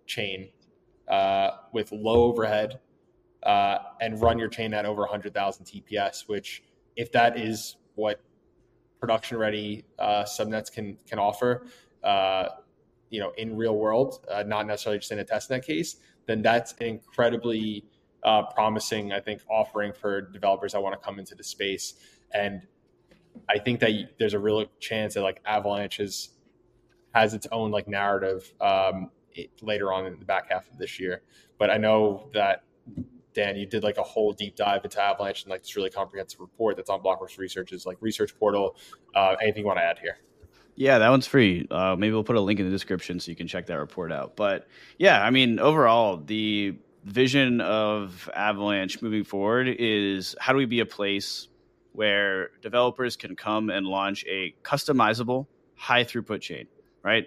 chain uh, with low overhead uh, and run your chain at over one hundred thousand T P S, which if that is what production ready uh, subnets can can offer, uh, you know, in real world, uh, not necessarily just in a testnet case, then that's an incredibly uh, promising, I think, offering for developers that want to come into the space. And I think that there's a real chance that like Avalanche is, has its own like narrative um, it, later on in the back half of this year. But I know that, Dan, you did like a whole deep dive into Avalanche and like this really comprehensive report that's on Blockworks Research's like research portal. Uh, anything you want to add here? Yeah, that one's free. Uh, maybe we'll put a link in the description so you can check that report out. But yeah, I mean, overall, the vision of Avalanche moving forward is how do we be a place where developers can come and launch a customizable high throughput chain, right?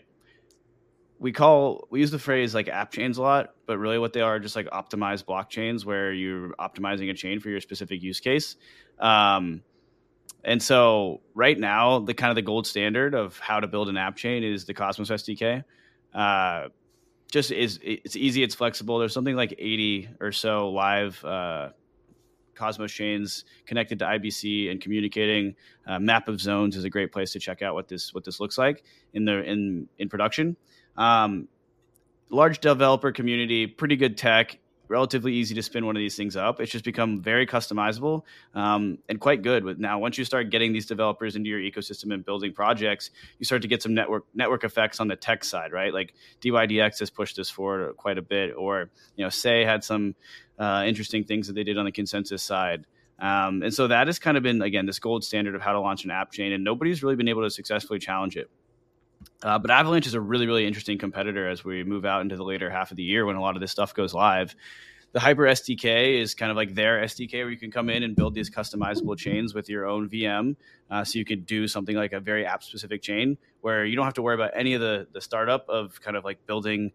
We call, we use the phrase like app chains a lot, but really what they are just like optimized blockchains where you're optimizing a chain for your specific use case. Um, And so right now, the kind of the gold standard of how to build an app chain is the Cosmos S D K. Uh, just is it's easy, it's flexible. There's something like eighty or so live uh, Cosmos chains connected to I B C and communicating. Uh, Map of Zones is a great place to check out what this what this looks like in the in in production. Um, large developer community, pretty good tech. Relatively easy to spin one of these things up. It's just become very customizable um, and quite good. With now, once you start getting these developers into your ecosystem and building projects, you start to get some network network effects on the tech side, right? Like D Y D X has pushed this forward quite a bit, or you know, Say had some uh, interesting things that they did on the consensus side. Um, and so that has kind of been again this gold standard of how to launch an app chain, and nobody's really been able to successfully challenge it. Uh, but Avalanche is a really, really interesting competitor as we move out into the later half of the year when a lot of this stuff goes live. The Hyper S D K is kind of like their S D K where you can come in and build these customizable chains with your own V M. Uh, so you could do something like a very app-specific chain where you don't have to worry about any of the, the startup of kind of like building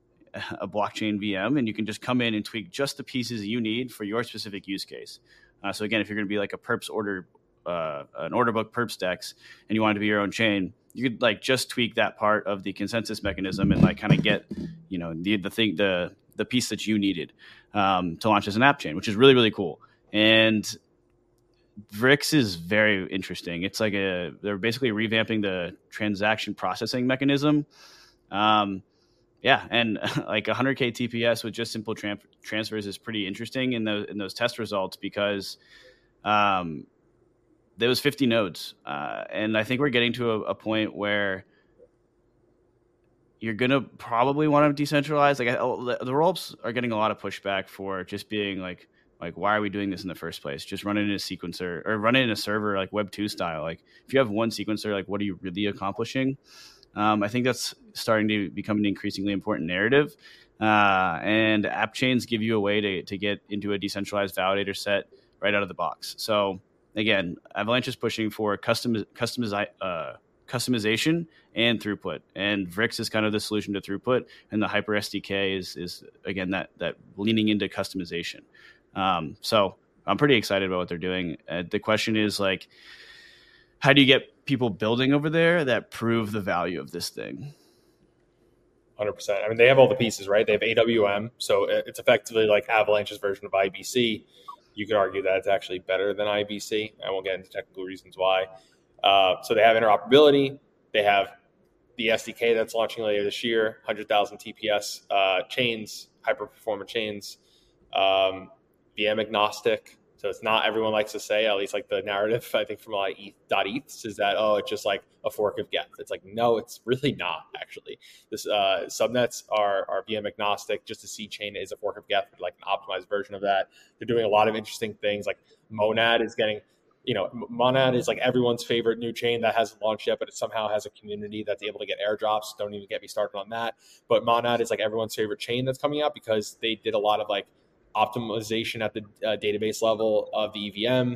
a blockchain V M, and you can just come in and tweak just the pieces you need for your specific use case. Uh, so again, if you're going to be like a perps order, uh, an order book perps dex, and you want it to be your own chain, you could like just tweak that part of the consensus mechanism and like kind of get, you know, the the thing the the piece that you needed um, to launch as an app chain, which is really really cool. And Vrix is very interesting. It's like a they're basically revamping the transaction processing mechanism. Um, yeah, and like one hundred K T P S with just simple tran- transfers is pretty interesting in those in those test results because. Um, There was fifty nodes, uh, and I think we're getting to a, a point where you're gonna probably want to decentralize. Like I, the, the rollups are getting a lot of pushback for just being like, like why are we doing this in the first place? Just run it in a sequencer or run it in a server like Web two style. Like if you have one sequencer, like what are you really accomplishing? Um, I think that's starting to become an increasingly important narrative. Uh, and app chains give you a way to to get into a decentralized validator set right out of the box. So. Again, Avalanche is pushing for custom, customizi- uh, customization and throughput, and Vrix is kind of the solution to throughput, and the Hyper S D K is is again that that leaning into customization. Um, so I'm pretty excited about what they're doing. Uh, the question is like, how do you get people building over there that prove the value of this thing? one hundred percent. I mean, they have all the pieces, right? They have A W M, so it's effectively like Avalanche's version of I B C. You could argue that it's actually better than I B C. I won't get into technical reasons why. Uh, so they have interoperability. They have the S D K that's launching later this year, one hundred thousand T P S uh, chains, hyper-performant chains, um, V M agnostic. So it's not, everyone likes to say, at least like the narrative, I think from like E T H .eths is that, oh, it's just like a fork of Geth. It's like, no, it's really not actually. This uh, subnets are, are V M agnostic. Just a C chain is a fork of Geth, but like an optimized version of that. They're doing a lot of interesting things. Like Monad is getting, you know, Monad is like everyone's favorite new chain that hasn't launched yet, but it somehow has a community that's able to get airdrops. Don't even get me started on that. But Monad is like everyone's favorite chain that's coming out because they did a lot of like optimization at the uh, database level of the E V M.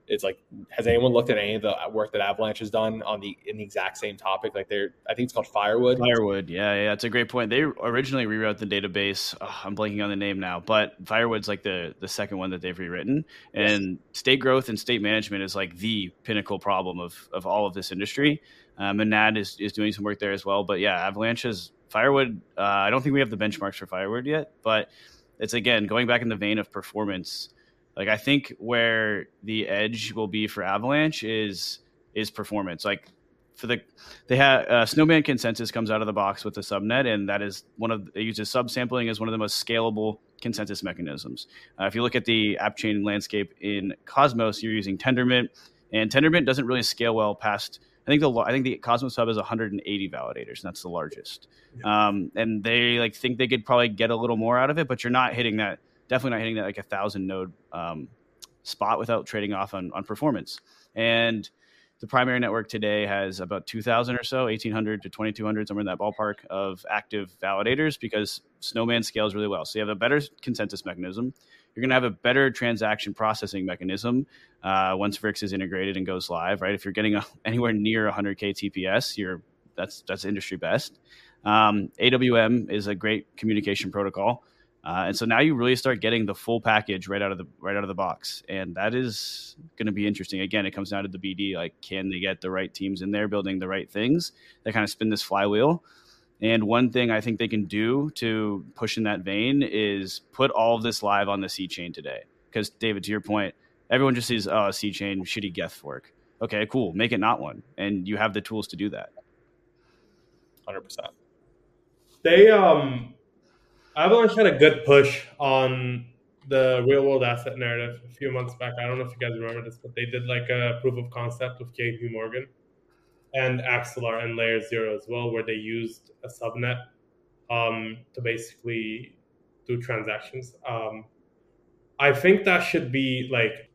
It's like, has anyone looked at any of the work that Avalanche has done on the in the exact same topic? Like they're, I think it's called Firewood. Firewood, yeah, yeah, it's a great point. They originally rewrote the database. Oh, I'm blanking on the name now, but Firewood's like the the second one that they've rewritten. And yes. State growth and state management is like the pinnacle problem of of all of this industry. Um, and Nad is is doing some work there as well. But yeah, Avalanche's Firewood. Uh, I don't think we have the benchmarks for Firewood yet, but it's again going back in the vein of performance. Like I think where the edge will be for Avalanche is is performance. Like for the they have uh, Snowman Consensus comes out of the box with the subnet, and that is one of it uses subsampling as one of the most scalable consensus mechanisms. Uh, if you look at the app chain landscape in Cosmos, you're using Tendermint, and Tendermint doesn't really scale well past. I think the I think the Cosmos hub is one hundred eighty validators, and that's the largest. Yeah. Um, and they like think they could probably get a little more out of it, but you're not hitting that. Definitely not hitting that like a thousand node um, spot without trading off on, on performance. And the primary network today has about two thousand or so, eighteen hundred to twenty-two hundred, somewhere in that ballpark of active validators because Snowman scales really well. So you have a better consensus mechanism. You're going to have a better transaction processing mechanism uh, once Vrix is integrated and goes live, right? If you're getting a, anywhere near one hundred K T P S, you're that's that's industry best. Um, A W M is a great communication protocol. Uh, and so now you really start getting the full package right out of the right out of the box, and that is going to be interesting. Again, it comes down to the B D. Like, can they get the right teams in there building the right things that kind of spin this flywheel? And one thing I think they can do to push in that vein is put all of this live on the C chain today. Because David, to your point, everyone just sees oh, C chain shitty Geth fork. Okay, cool. Make it not one, and you have the tools to do that. one hundred percent. They um. Avalanche had a good push on the real world asset narrative a few months back. I don't know if you guys remember this, but they did like a proof of concept with J P Morgan and Axelar and Layer Zero as well, where they used a subnet um, to basically do transactions. Um, I think that should be like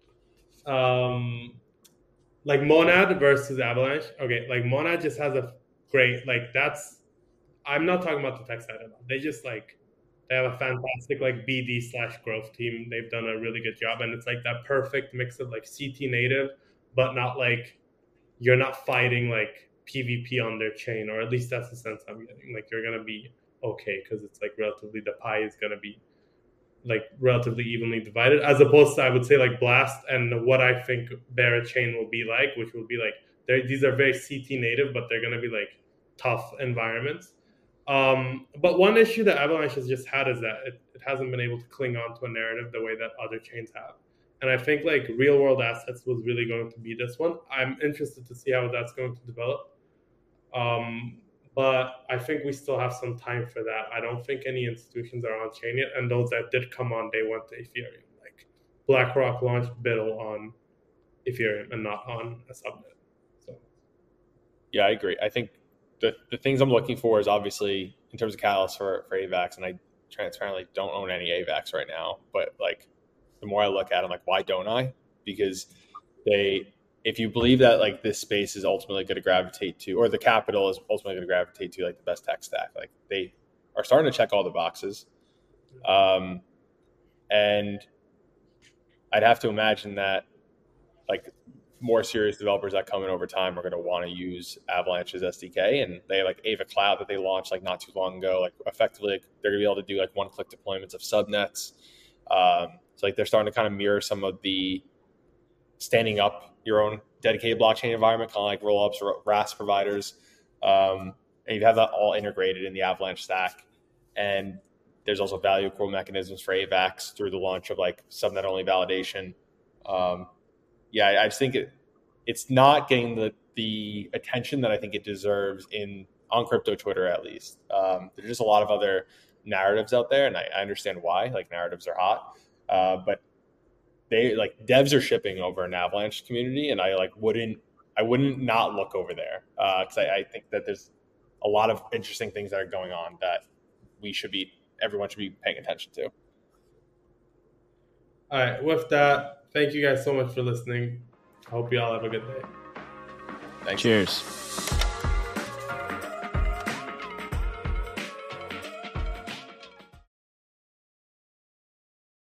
um, like Monad versus Avalanche. Okay, like Monad just has a great, like that's, I'm not talking about the tech side at all. They just like, they have a fantastic like B D slash growth team. They've done a really good job. And it's like that perfect mix of like C T native, but not like you're not fighting like P V P on their chain, or at least that's the sense I'm getting. Like you're going to be okay because it's like relatively, the pie is going to be like relatively evenly divided, as opposed to, I would say, like Blast and what I think their chain will be like, which will be like, these are very C T native, but they're going to be like tough environments. Um, but one issue that Avalanche has just had is that it, it hasn't been able to cling on to a narrative the way that other chains have. And I think like real world assets was really going to be this one. I'm interested to see how that's going to develop. Um, but I think we still have some time for that. I don't think any institutions are on chain yet. And those that did come on, they went to Ethereum. Like BlackRock launched Biddle on Ethereum and not on a subnet. So, yeah, I agree. I think The, the things I'm looking for is obviously in terms of catalysts for, for A VAX, and I transparently don't own any A VAX right now, but like the more I look at it, I'm like, why don't I? Because they, if you believe that like this space is ultimately going to gravitate to, or the capital is ultimately going to gravitate to like the best tech stack, like they are starting to check all the boxes. Um, and I'd have to imagine that like more serious developers that come in over time are going to want to use Avalanche's S D K, and they have like Ava Cloud that they launched like not too long ago. Like effectively, like, they're going to be able to do like one-click deployments of subnets. Um, so like they're starting to kind of mirror some of the standing up your own dedicated blockchain environment, kind of like rollups or R A S providers, um, and you have that all integrated in the Avalanche stack. And there's also value accrual mechanisms for A VAX through the launch of like subnet only validation. Um, Yeah, I just think it, it's not getting the, the attention that I think it deserves in on crypto Twitter, at least. Um, there's just a lot of other narratives out there, and I, I understand why. Like narratives are hot, uh, but they like devs are shipping over an Avalanche community, and I like wouldn't I wouldn't not look over there because uh, I, I think that there's a lot of interesting things that are going on that we should be everyone should be paying attention to. All right, with that, thank you guys so much for listening. I hope you all have a good day. Thanks. Cheers.